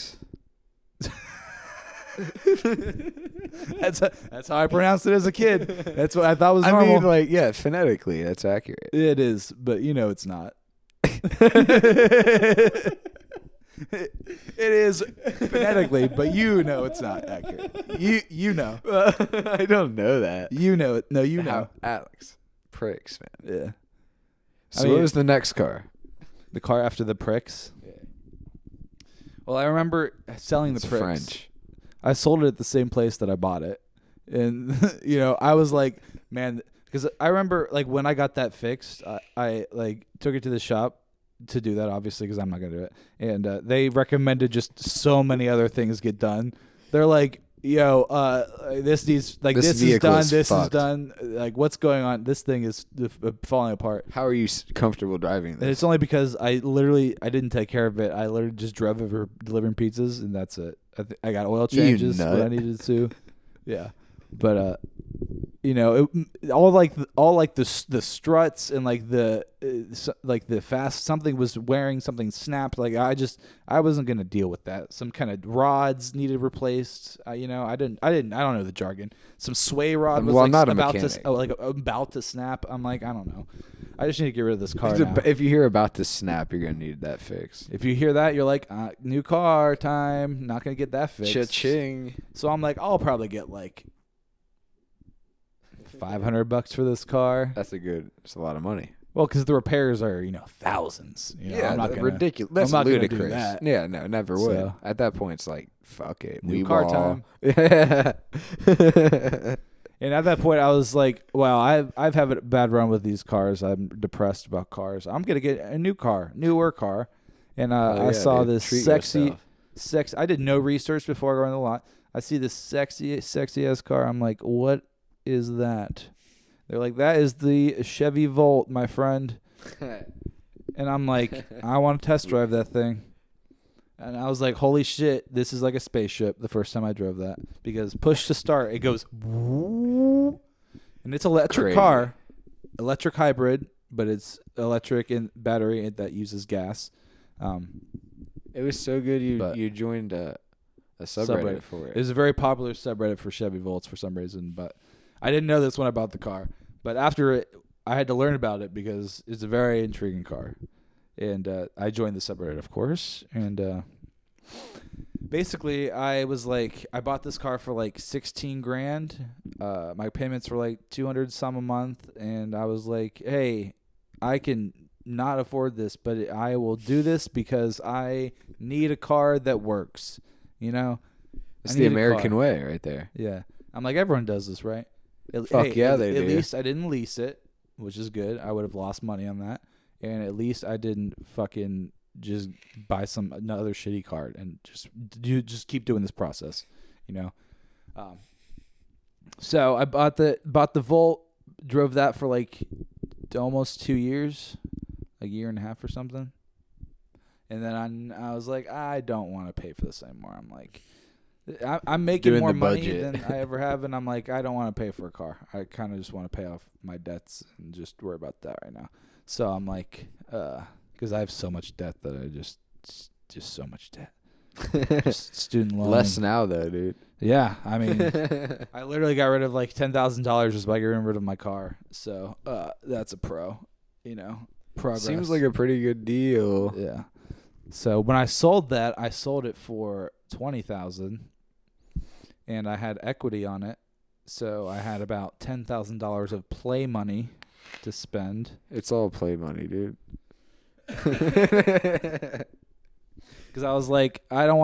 that's how I pronounced it as a kid. That's what I thought was normal. I mean, like, yeah, phonetically, that's accurate. It is, but it's not. It is phonetically, but it's not accurate. You know. I don't know that. You know it. No, you know. Alex. Pricks, man. Yeah. So what was the next car? The car after the pricks? Yeah. Well, I remember selling the It's pricks. French. I sold it at the same place that I bought it. And, I was like, man, because I remember, like, when I got that fixed, I took it to the shop to do that, obviously, because I'm not going to do it. And they recommended just so many other things get done. They're like, yo, this needs, like, this is done, this is done. Like, what's going on? This thing is falling apart. How are you comfortable driving this? And it's only because I didn't take care of it. I literally just drove over delivering pizzas, and that's it. I got oil changes when I needed to. Yeah. But all the struts and like the fast, something was wearing, something snapped. Like I wasn't gonna deal with that. Some kind of rods needed replaced. I don't know the jargon. Some sway rod was about to snap. I'm like, I don't know. I just need to get rid of this car now. If you hear about to snap, you're gonna need that fixed. If you hear that, you're like, new car time. Not gonna get that fixed. Cha-ching. So I'm like, I'll probably get like $500 for this car. That's a lot of money. Well, because the repairs are thousands. Yeah, I'm not gonna, ridiculous. That's I'm not ludicrous. Gonna do that. Yeah, no, never would. So, at that point, it's like, fuck it, new car time. Yeah. And at that point, I was like, "Wow, I've had a bad run with these cars. I'm depressed about cars. I'm gonna get a newer car." And I saw this sexy. I did no research before going to the lot. I see this sexy ass car. I'm like, "What is that?" They're like, "That is the Chevy Volt, my friend." And I'm like, "I want to test drive that thing." And I was like, holy shit, this is like a spaceship the first time I drove that. Because push to start, it goes, and it's electric car, electric hybrid, but it's electric and battery that uses gas. It was so good you joined a subreddit for it. It was a very popular subreddit for Chevy Volts for some reason, but I didn't know this when I bought the car. But after it, I had to learn about it because it's a very intriguing car. And I joined the subreddit, of course. And basically, I was like, I bought this car for like 16 grand. My payments were like 200 some a month. And I was like, hey, I can not afford this, but I will do this because I need a car that works. You know? It's the American way right there. Yeah. I'm like, everyone does this, right? Fuck yeah, they do. At least I didn't lease it, which is good. I would have lost money on that. And at least I didn't fucking just buy another shitty car and just keep doing this process, you know. So I bought the Volt, drove that for like almost 2 years, a year and a half or something. And then I was like, I don't want to pay for this anymore. I'm like, I'm making Doing more the money budget. than I ever have, and I'm like, I don't want to pay for a car. I kind of just want to pay off my debts and just worry about that right now. So I'm like, because I have so much debt that I just so much debt. Just student loan. Less now though, dude. Yeah, I mean, I literally got rid of like $10,000 just by getting rid of my car. So that's a pro, you know. Progress. Seems like a pretty good deal. Yeah. So when I sold that, I sold it for $20,000, and I had equity on it. So I had about $10,000 of play money to spend. It's all play money, dude. Because I was like,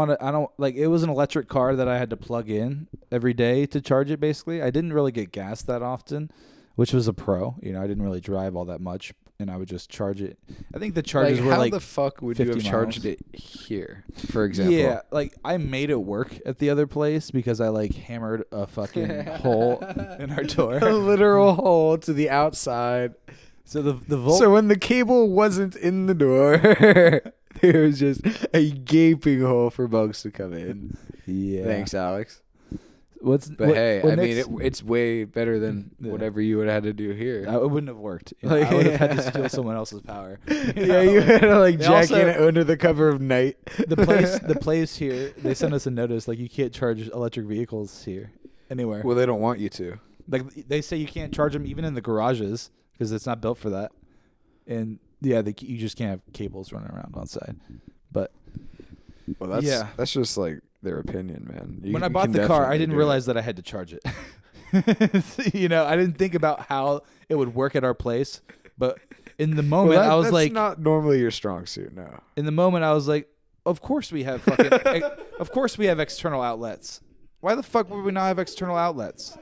it was an electric car that I had to plug in every day to charge it, basically. I didn't really get gas that often, which was a pro. You know, I didn't really drive all that much, and I would just charge it. I think the charges were like how the fuck would you have 50 charged miles. it here, for example? Yeah, like I made it work at the other place because I like hammered a fucking hole in our door. A literal hole to the outside. So the Volt. So when the cable wasn't in the door, there was just a gaping hole for bugs to come in. Yeah. Thanks, Alex. Hey, I mean, it's way better than whatever you would have had to do here. It wouldn't have worked. You know, I would have had to steal someone else's power. Yeah, you had to like jack in under the cover of night. The place here, they sent us a notice like you can't charge electric vehicles here anywhere. Well, they don't want you to. Like they say you can't charge them even in the garages because it's not built for that. And yeah, you just can't have cables running around outside. But well, that's just like their opinion, man. When I bought the car, I didn't realize that I had to charge it. You know, I didn't think about how it would work at our place. But in the moment, I was like, that's not normally your strong suit, no. In the moment, I was like, of course we have external outlets. Why the fuck would we not have external outlets?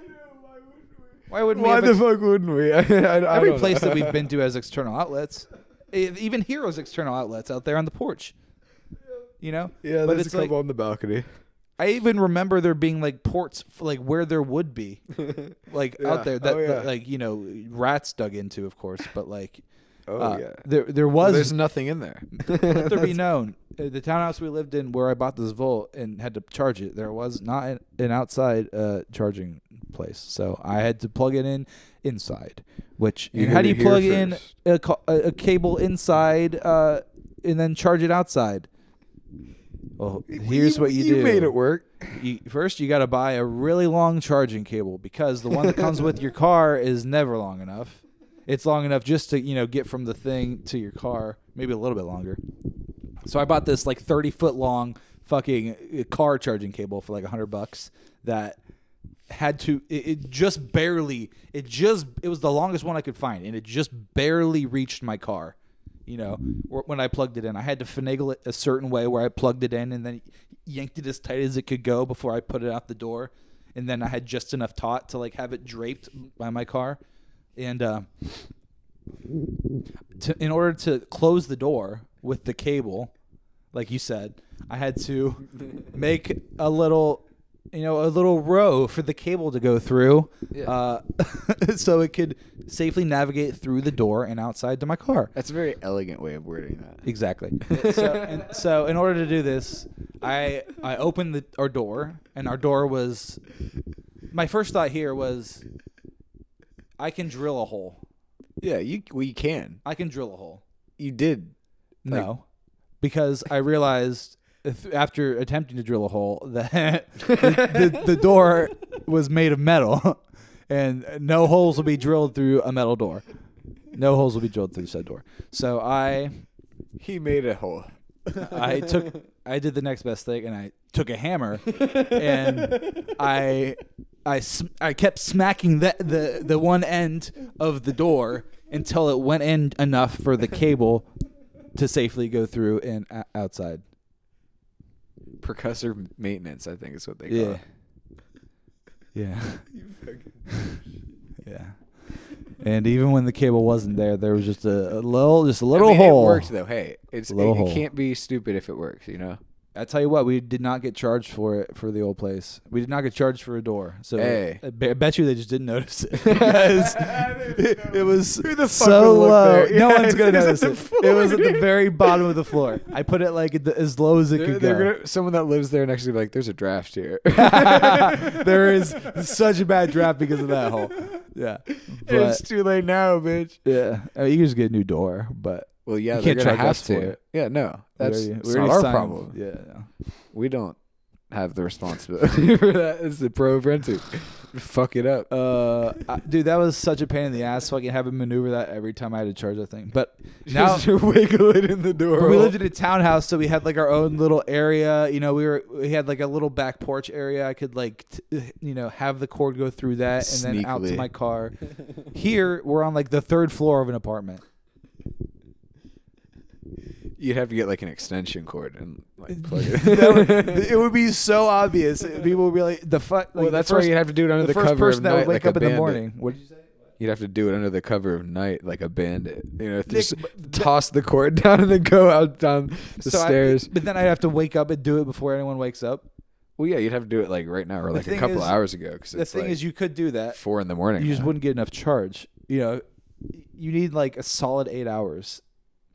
Why wouldn't we? Why the fuck wouldn't we? Every place that we've been to has external outlets. Even Hero's external outlets out there on the porch. You know? Yeah, but there's it's a couple like, on the balcony. I even remember there being like ports for like where there would be like out there that like, you know, rats dug into, of course, but like there was there's nothing in there. Let there be known. The townhouse we lived in where I bought this Volt and had to charge it, there was not an outside charging place. So I had to plug it in inside, which how do you plug in a cable inside and then charge it outside? Well, here's what you do. You made it work. First, you got to buy a really long charging cable because the one that comes with your car is never long enough. It's long enough just to, you know, get from the thing to your car, maybe a little bit longer. So I bought this like 30-foot long fucking car charging cable for like $100 that had to it was the longest one I could find, and it just barely reached my car. You know, when I plugged it in, I had to finagle it a certain way where I plugged it in and then yanked it as tight as it could go before I put it out the door. And then I had just enough taut to like have it draped by my car. And in order to close the door with the cable, like you said, I had to make a little row for the cable to go through, so it could safely navigate through the door and outside to my car. That's a very elegant way of wording that. Exactly. So in order to do this, I opened our door, and our door was. My first thought here was, I can drill a hole. Yeah, you can. I can drill a hole. You did. No, because I realized after attempting to drill a hole that the door was made of metal, and no holes will be drilled through a metal door. No holes will be drilled through said door. So I He made a hole. I did the next best thing, and I took a hammer, and I kept smacking the one end of the door until it went in enough for the cable to safely go through and outside. Percussive maintenance, I think is what they call it. Yeah. Yeah. And even when the cable wasn't there, there was just a little hole. It worked though. Hey, it hole. can't be stupid if it works, you know. I tell you what, we did not get charged for it for the old place. We did not get charged for a door. So hey. I bet you they just didn't notice it because it was Who the fuck so would look low. there? No Yeah, one's gonna notice it. floor, It was at the dude. very bottom of the floor. I put it like as low as it could go. Someone that lives there next to me like, there's a draft here. There is such a bad draft because of that hole. Yeah, It's too late now, bitch. yeah. I mean, you can just get a new door, but Well, yeah, you they're can't gonna charge have us for to. it. Yeah, no, that's we it's already not our signed- problem. Yeah. We don't have the responsibility for that. It's the pro renter. Fuck it up. Dude, that was such a pain in the ass. Fucking having maneuver that every time I had to charge that thing. But now Just wiggle it in the door. but we lived in a townhouse, so we had like our own little area. You know, we had like a little back porch area. I could like have the cord go through that and then out to Sneakily. my car. Here we're on like the third floor of an apartment. You'd have to get like an extension cord and like plug It would be so obvious. People would be like, "The fuck." Like, well, that's why you'd have to do it under the first cover person of that night, would wake like up a in the bandit. morning. What did you say? You'd have to do it under the cover of night, like a bandit. You know, Nick, just but toss the cord down and then go out down the stairs. But then I'd have to wake up and do it before anyone wakes up. Well, yeah, you'd have to do it like right now or like a thing couple is- hours ago. Cause The it's thing like is, you could do that. 4 a.m. now. You just wouldn't get enough charge. You know, you need like a solid 8 hours.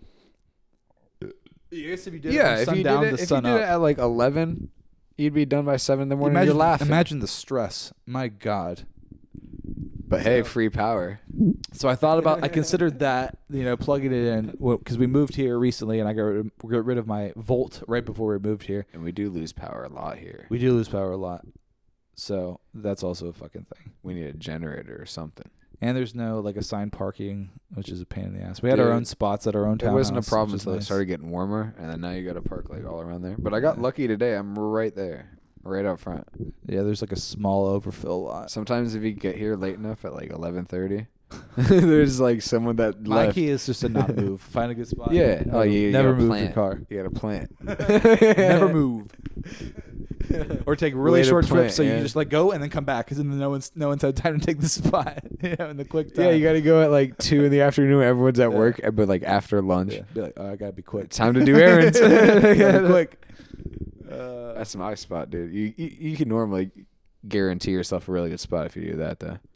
I guess if you did Yeah, it if from you sundown did to it, if you sun did it up. at like 11, you'd be done by 7 in the morning. Imagine, You're laughing. imagine the stress. My God. But hey, free power. So I considered that, plugging it in, because we moved here recently and I got rid of my Volt right before we moved here. And we do lose power a lot here. We do lose power a lot. So that's also a fucking thing. We need a generator or something. And there's no like assigned parking, which is a pain in the ass. We had our Dude, own spots at our own It townhouse. wasn't a problem which is until it nice. started getting warmer, and then now you got to park like all around there. But I got lucky today. I'm right there, right out front. Yeah, there's like a small overfill lot. Sometimes if you get here late enough at like 11:30, there's like someone that My left. key is just to not move. Find a good spot. Yeah. Oh, you never gotta move plant. your car. You got to plant. Never move. Or take really Way to short plant, trips, so you yeah. just like go and then come back, because then no one's had time to take the spot. In the quick time. Yeah, you got to go at like 2 in the afternoon. Everyone's at Yeah. work, but like after lunch, Yeah. Be like, oh, I gotta be quick. time to do errands. Gotta be quick. That's my spot, dude. You can normally guarantee yourself a really good spot if you do that, though.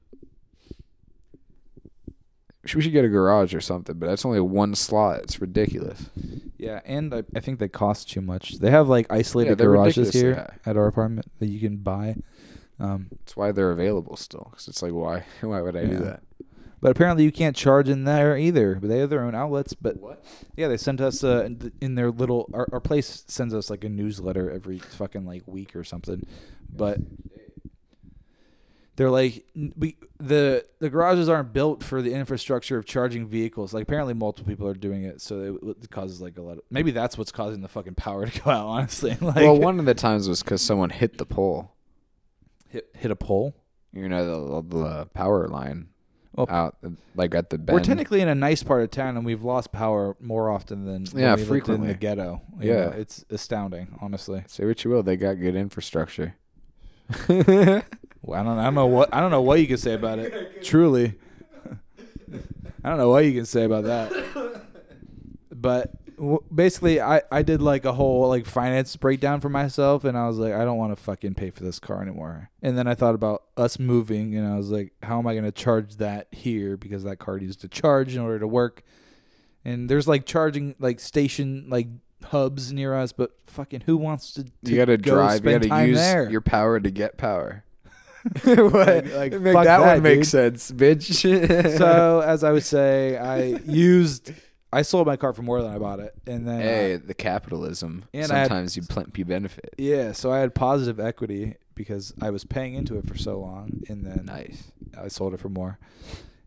We should get a garage or something, but that's only one slot. It's ridiculous. Yeah, and I think they cost too much. They have like isolated they're garages ridiculously here high. at our apartment that you can buy. That's why they're available still. Because it's like, why would I do Yeah. that? But apparently you can't charge in there either. But they have their own outlets. But What? yeah, they sent us in their little. Our place sends us like a newsletter every fucking like week or something. But they're like, the garages aren't built for the infrastructure of charging vehicles. Like apparently multiple people are doing it, so it causes like a lot of. Maybe that's what's causing the fucking power to go out. Honestly, like Well, one of the times was because someone hit the pole. hit a pole. You know, the power line Well, out, like at the bend. We're technically in a nice part of town, and we've lost power more often than when Yeah, we lived in frequently. the ghetto. Yeah. It's astounding, honestly. Say what you will, they got good infrastructure. Well, I don't know what you can say about it. Truly, I don't know what you can say about that. But basically, I did like a whole like finance breakdown for myself, and I was like, I don't want to fucking pay for this car anymore. And then I thought about us moving, and I was like, how am I going to charge that here, because that car needs to charge in order to work. And there's like charging like station like hubs near us, but fucking who wants to You got to go drive. You spend got to time use there? your power to get power. Like, Make fuck that one make dude. sense, bitch. So as I was saying, I sold my car for more than I bought it, and then Hey, the capitalism. and I had- Sometimes you benefit. yeah, so I had positive equity because I was paying into it for so long, and then Nice. I sold it for more.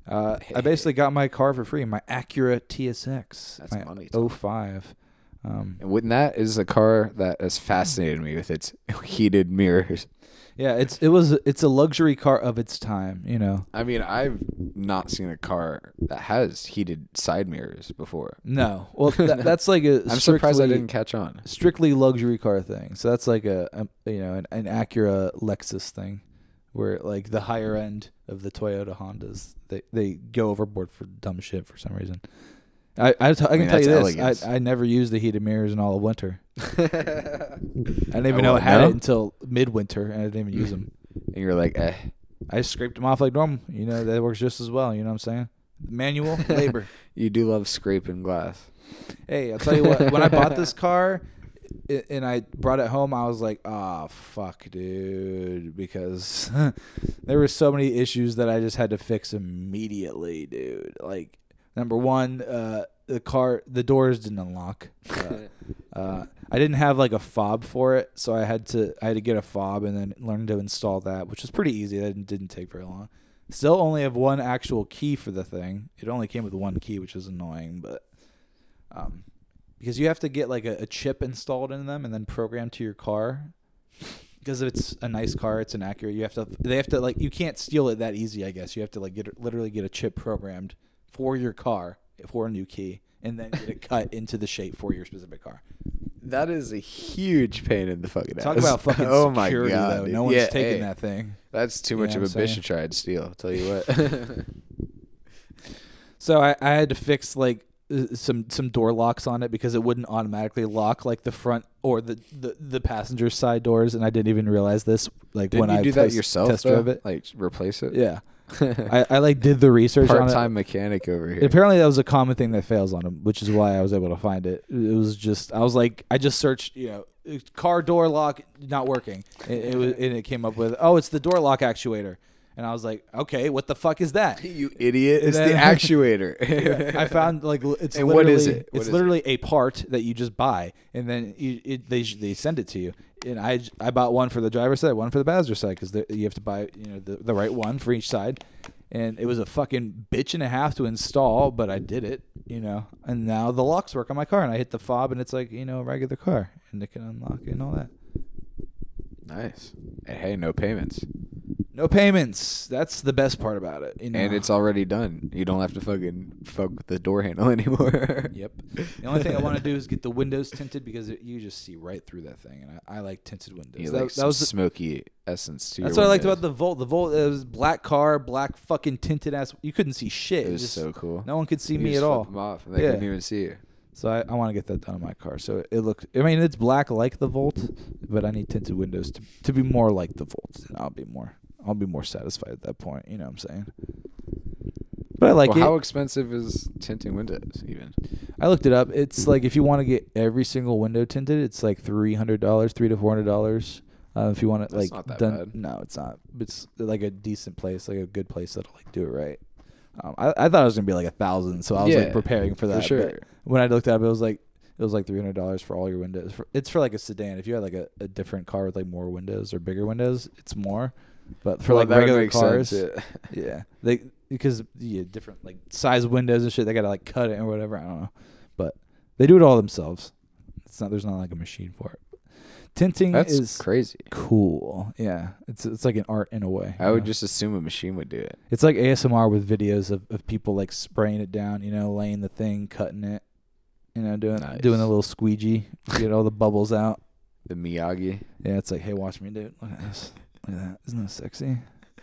I basically got my car for free, my Acura TSX. That's my money. 05. And when that is a car that has fascinated me with its heated mirrors. Yeah, it's a luxury car of its time, you know. I mean, I've not seen a car that has heated side mirrors before. No, well, that's like a. I'm surprised I didn't catch on. Strictly luxury car thing. So that's like an Acura Lexus thing, where like the higher end of the Toyota Hondas, they go overboard for dumb shit for some reason. I can tell you this. Elegance. I never used the heated mirrors in all of winter. I didn't even know I had it until midwinter, and I didn't even use them. And you're like, eh. I scraped them off like normal. You know, that works just as well. You know what I'm saying? Manual labor. You do love scraping glass. Hey, I'll tell you what. When I bought this car and I brought it home, I was like, oh, fuck, dude. Because there were so many issues that I just had to fix immediately, dude. Like, number one, the doors didn't unlock. I didn't have like a fob for it, so I had to get a fob and then learn to install that, which was pretty easy. That didn't take very long. Still only have one actual key for the thing. It only came with one key, which is annoying, but because you have to get like a chip installed in them and then programmed to your car. Because if it's a nice car, it's an Acura. They have to like, you can't steal it that easy, I guess. You have to like literally get a chip programmed for your car for a new key, and then get it cut into the shape for your specific car. That is a huge pain in the fucking ass. Talk about fucking oh security, my God, though. Dude. No one's taking that thing. That's too much of a bitch to try and steal, I'll tell you what. So I had to fix like some door locks on it because it wouldn't automatically lock like the front or the passenger side doors, and I didn't even realize this. Like Didn't when you I do that yourself, test drove it, like replace it. Yeah. I like did the research on it. Part-time mechanic over here. Apparently that was a common thing that fails on them, which is why I was able to find it. It was just, I was like, I just searched, car door lock not working. It came up with, it's the door lock actuator. And I was like, okay, what the fuck is that? You idiot. It's the actuator. I found like it's and literally, what is it? It's literally a part that you just buy, and then they send it to you. And I bought one for the driver's side, one for the passenger side, because you have to buy the right one for each side. And it was a fucking bitch and a half to install, but I did it, And now the locks work on my car, and I hit the fob, and it's like a regular car, and it can unlock it and all that. Nice. And hey, no payments. No payments. That's the best part about it. And it's already done. You don't have to fucking fuck with the door handle anymore. Yep. The only thing I want to do is get the windows tinted because you just see right through that thing, and I like tinted windows. Yeah, that was the smoky essence to That's your what windows. I liked about the Volt. The Volt, it was black car, black fucking tinted ass. You couldn't see shit. It was so cool. No one could see you me at all. Them off and they couldn't even see you. So I want to get that done on my car. So it looks. I mean, it's black like the Volt, but I need tinted windows to be more like the Volt, and I'll be more satisfied at that point. You know what I'm saying? But I like it. How expensive is tinting windows even? I looked it up. It's like if you want to get every single window tinted, it's like $300, $300 to $400. If you want it like not that done, bad. No, it's not. It's like a decent place, like a good place that'll like do it right. I thought it was gonna be like 1,000, so I was like preparing for that. For sure. But when I looked it up, it was like $300 for all your windows. It's for like a sedan. If you had like a different car with like more windows or bigger windows, it's more. But for like regular cars, yeah, different like size windows and shit. They gotta like cut it or whatever. I don't know, but they do it all themselves. There's not like a machine for it. Tinting is crazy. Cool. Yeah, it's like an art in a way. I would just assume a machine would do it. It's like ASMR with videos of people like spraying it down, laying the thing, cutting it, doing the little squeegee, get all the bubbles out. The Miyagi. Yeah, it's like, hey, watch me, dude. Look at this. Look at that. Isn't that sexy?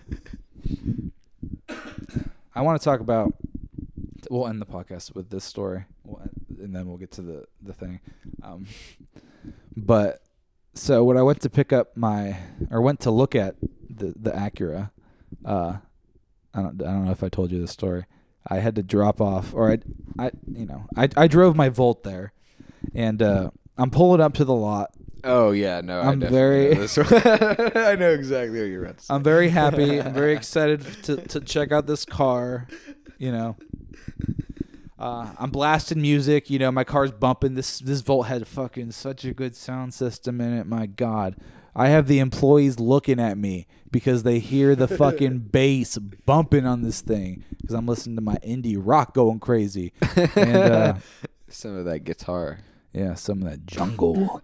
I want to talk about. We'll end the podcast with this story, and then we'll get to the thing. But so when I went to pick up went to look at the Acura, I don't know if I told you this story. I had to drop off, or I drove my Volt there, and I'm pulling up to the lot. Oh yeah, no, I know exactly what you're about to say. I'm very happy. I'm very excited to check out this car. I'm blasting music. My car's bumping. This Volt had fucking such a good sound system in it. My God, I have the employees looking at me because they hear the fucking bass bumping on this thing because I'm listening to my indie rock going crazy. And some of that guitar. Yeah, some of that jungle.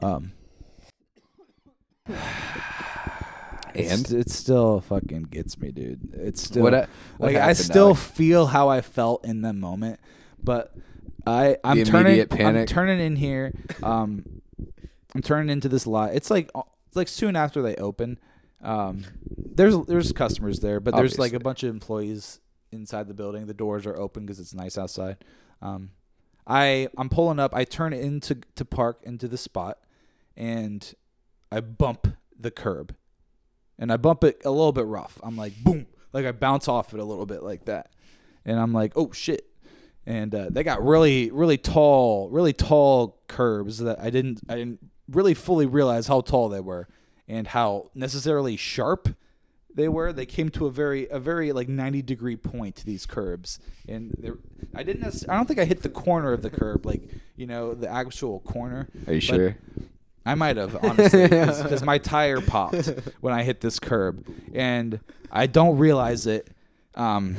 And it still fucking gets me, dude. It's still what I still feel how I felt in that moment, but I'm turning in here. I'm turning into this lot. It's like soon after they open. There's customers there, but there's like a bunch of employees inside the building. The doors are open because it's nice outside. I'm pulling up. I turn into to park into the spot, and I bump the curb. And I bump it a little bit rough. I'm like, boom. Like I bounce off it a little bit like that. And I'm like, oh, shit. And they got really, really tall curbs that I didn't really fully realize how tall they were and how necessarily sharp they were. They came to a very like 90-degree point, these curbs. And I don't think I hit the corner of the curb, like, the actual corner. Are you sure? I might have, honestly, because my tire popped when I hit this curb, and I don't realize it. I'm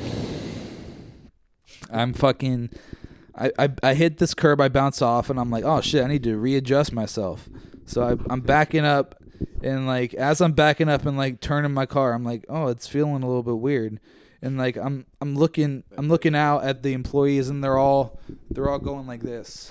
fucking. I hit this curb. I bounce off, and I'm like, oh shit! I need to readjust myself. So I'm backing up, and like as I'm backing up and like turning my car, I'm like, oh, it's feeling a little bit weird. And like I'm looking out at the employees, and they're all going like this.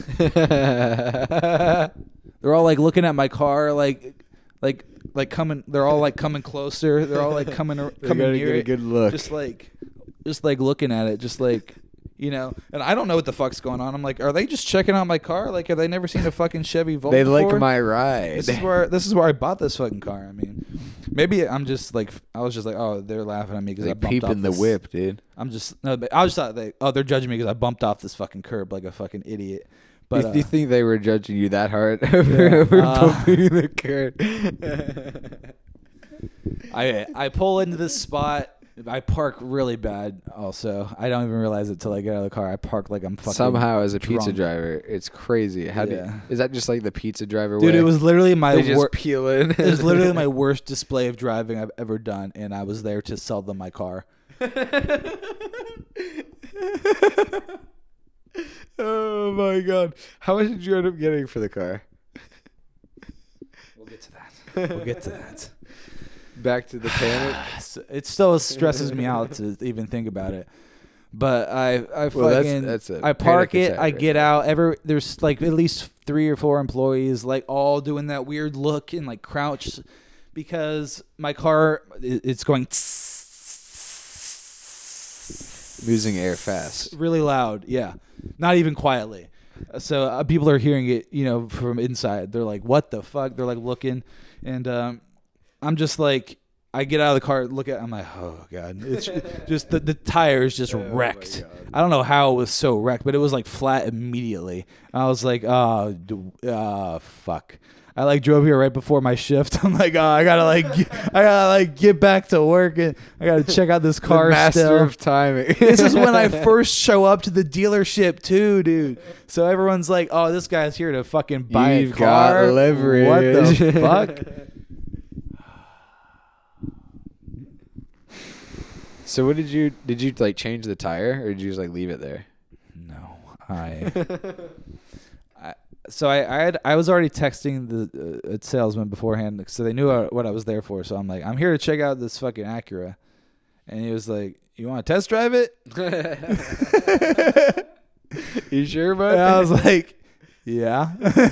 They're all like looking at my car, like coming. They're all like coming closer. They're all like coming near get a good look. Just like looking at it, just like. And I don't know what the fuck's going on. I'm like, are they just checking out my car? Like, have they never seen a fucking Chevy Volt They before? like my ride. This is where I bought this fucking car. I mean, maybe I'm just like, I was just like, oh, they're laughing at me because I bumped off peeping the whip, dude. I just thought they're judging me because I bumped off this fucking curb like a fucking idiot. But do you think they were judging you that hard over bumping the curb? I pull into this spot. I park really bad also. I don't even realize it till I get out of the car. I park like I'm fucking somehow as a drunk. pizza driver. It's crazy. Is that just like the pizza driver Dude, way? it was literally my just peel in. It was literally my worst display of driving I've ever done, and I was there to sell them my car. Oh my god. How much did you end up getting for the car? We'll get to that. Back to the panic. It still stresses me out to even think about it. But I park it. I get out. There's like at least 3 or 4 employees, like all doing that weird look and like crouch, because my car it's going losing air fast, really loud. Yeah, not even quietly. So people are hearing it, from inside. They're like, "What the fuck?" They're like looking, and I'm just like, I get out of the car, I'm like, oh god, it's just the tire is just wrecked. I don't know how it was so wrecked, but it was like flat immediately. I was like, fuck. I like drove here right before my shift. I'm like, I gotta get back to work, and I gotta check out this car. The master still. of timing. This is when I first show up to the dealership too, dude. So everyone's like, oh, this guy's here to fucking buy a car. Got leverage. What the fuck? So what did you like change the tire, or did you just like leave it there? No, I was already texting the salesman beforehand, so they knew what I was there for. So I'm like, I'm here to check out this fucking Acura, and he was like, you want to test drive it? You sure, bud? And I was like, yeah.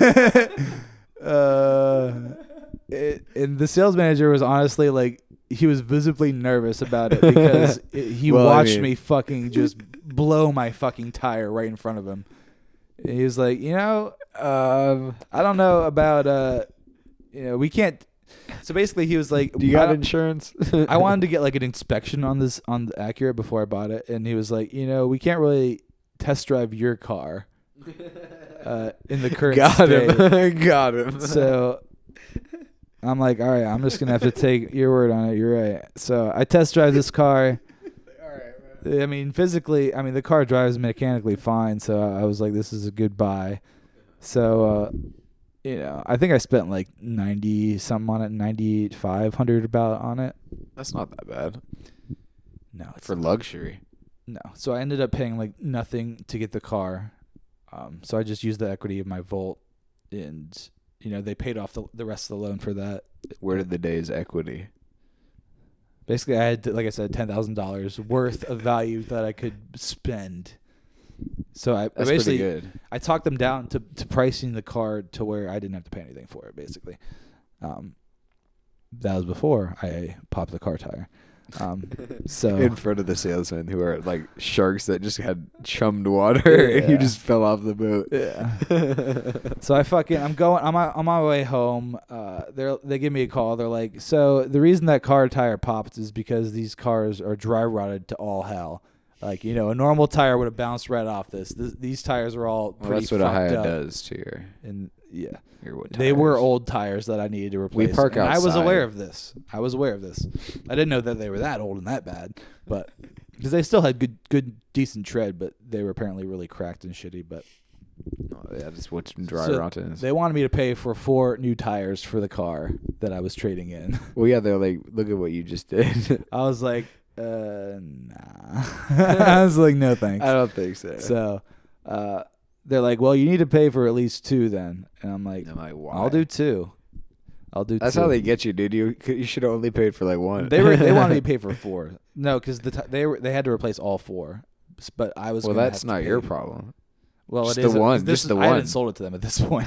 And the sales manager was honestly like, he was visibly nervous about it because he watched me fucking just blow my fucking tire right in front of him. And he was like, I don't know about, we can't. So basically he was like, do you got insurance? I wanted to get like an inspection on the Acura before I bought it. And he was like, we can't really test drive your car in the current state. Got him. So I'm like, all right, I'm just going to have to take your word on it. You're right. So I test drive this car. All right, man. I mean, physically, the car drives mechanically fine. So I was like, this is a good buy. So I think I spent like 90 something on it, 9,500 about on it. That's not that bad. No, it's For not. luxury. No. So I ended up paying like nothing to get the car. So I just used the equity of my Volt, and they paid off the rest of the loan for that. Where did the day's equity? Basically, I had, like I said, $10,000 worth of value that I could spend. So I That's basically pretty good. I talked them down to pricing the car to where I didn't have to pay anything for it. Basically, that was before I popped the car tire. So In front of the salesmen who are like sharks that just had chummed water and you just fell off the boat. Yeah. So I'm on my way home. They give me a call. They're like, so the reason that car tire popped is because these cars are dry rotted to all hell. Like, a normal tire would have bounced right off this. These tires are all pretty That's what a fucked Hiya up. does to your. And yeah, your wood they were tires. old tires that I needed to replace. We park and I was outside. aware of this. I didn't know that they were that old and that bad, but because they still had good, decent tread, but they were apparently really cracked and shitty. But Oh, yeah, just watch them dry So rotten. they wanted me to pay for 4 new tires for the car that I was trading in. Well, yeah, they're like, look at what you just did. I was like, nah. I was like, no thanks. I don't think so. So they're like, well, you need to pay for at least 2 then. And I'm like, Why? I'll do 2. That's 2. how they get you, dude. You should have only paid for like 1. They wanted me to pay for 4. No, because they had to replace all 4. But I was. Well, gonna that's have to not pay. your problem. Well, Just it is the one, this just is- the I hadn't one. sold it to them at this point.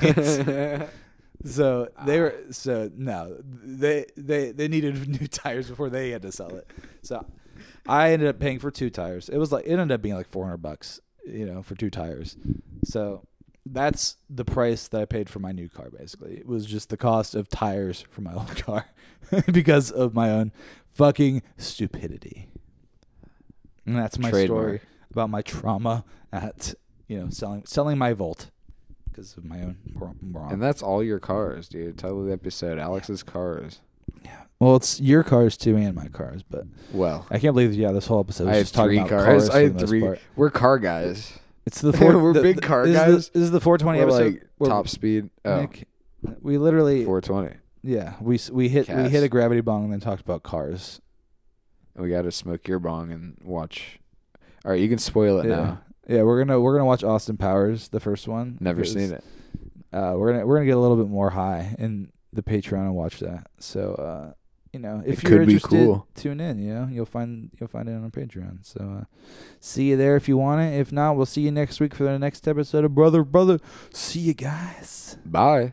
So they were. So no, they needed new tires before they had to sell it. So I ended up paying for 2 tires. It ended up being like $400, for 2 tires. So that's the price that I paid for my new car. Basically, it was just the cost of tires for my old car because of my own fucking stupidity. And that's my Trademark. story about my trauma at selling my Volt because of my own wrong. And that's all your cars, dude. Title of the episode: Alex's cars. Well, it's your cars too and my cars, but Well, I can't believe this whole episode was I had just talking 3 about cars. I for had the most 3. part. We're car guys. It's the We're big car guys. This is the 420 We're episode. like where top speed. Oh, Nick, we literally 420. we hit Cast. a gravity bong and then talked about cars. And we got to smoke your bong and watch. All right, you can spoil it now. Yeah, we're gonna watch Austin Powers, the first one. Never because, seen it. We're gonna get a little bit more high in the Patreon and watch that. So if It you're could be interested, cool. tune in. You'll find it on our Patreon. So see you there if you want it. If not, we'll see you next week for the next episode of Brother. See you guys. Bye.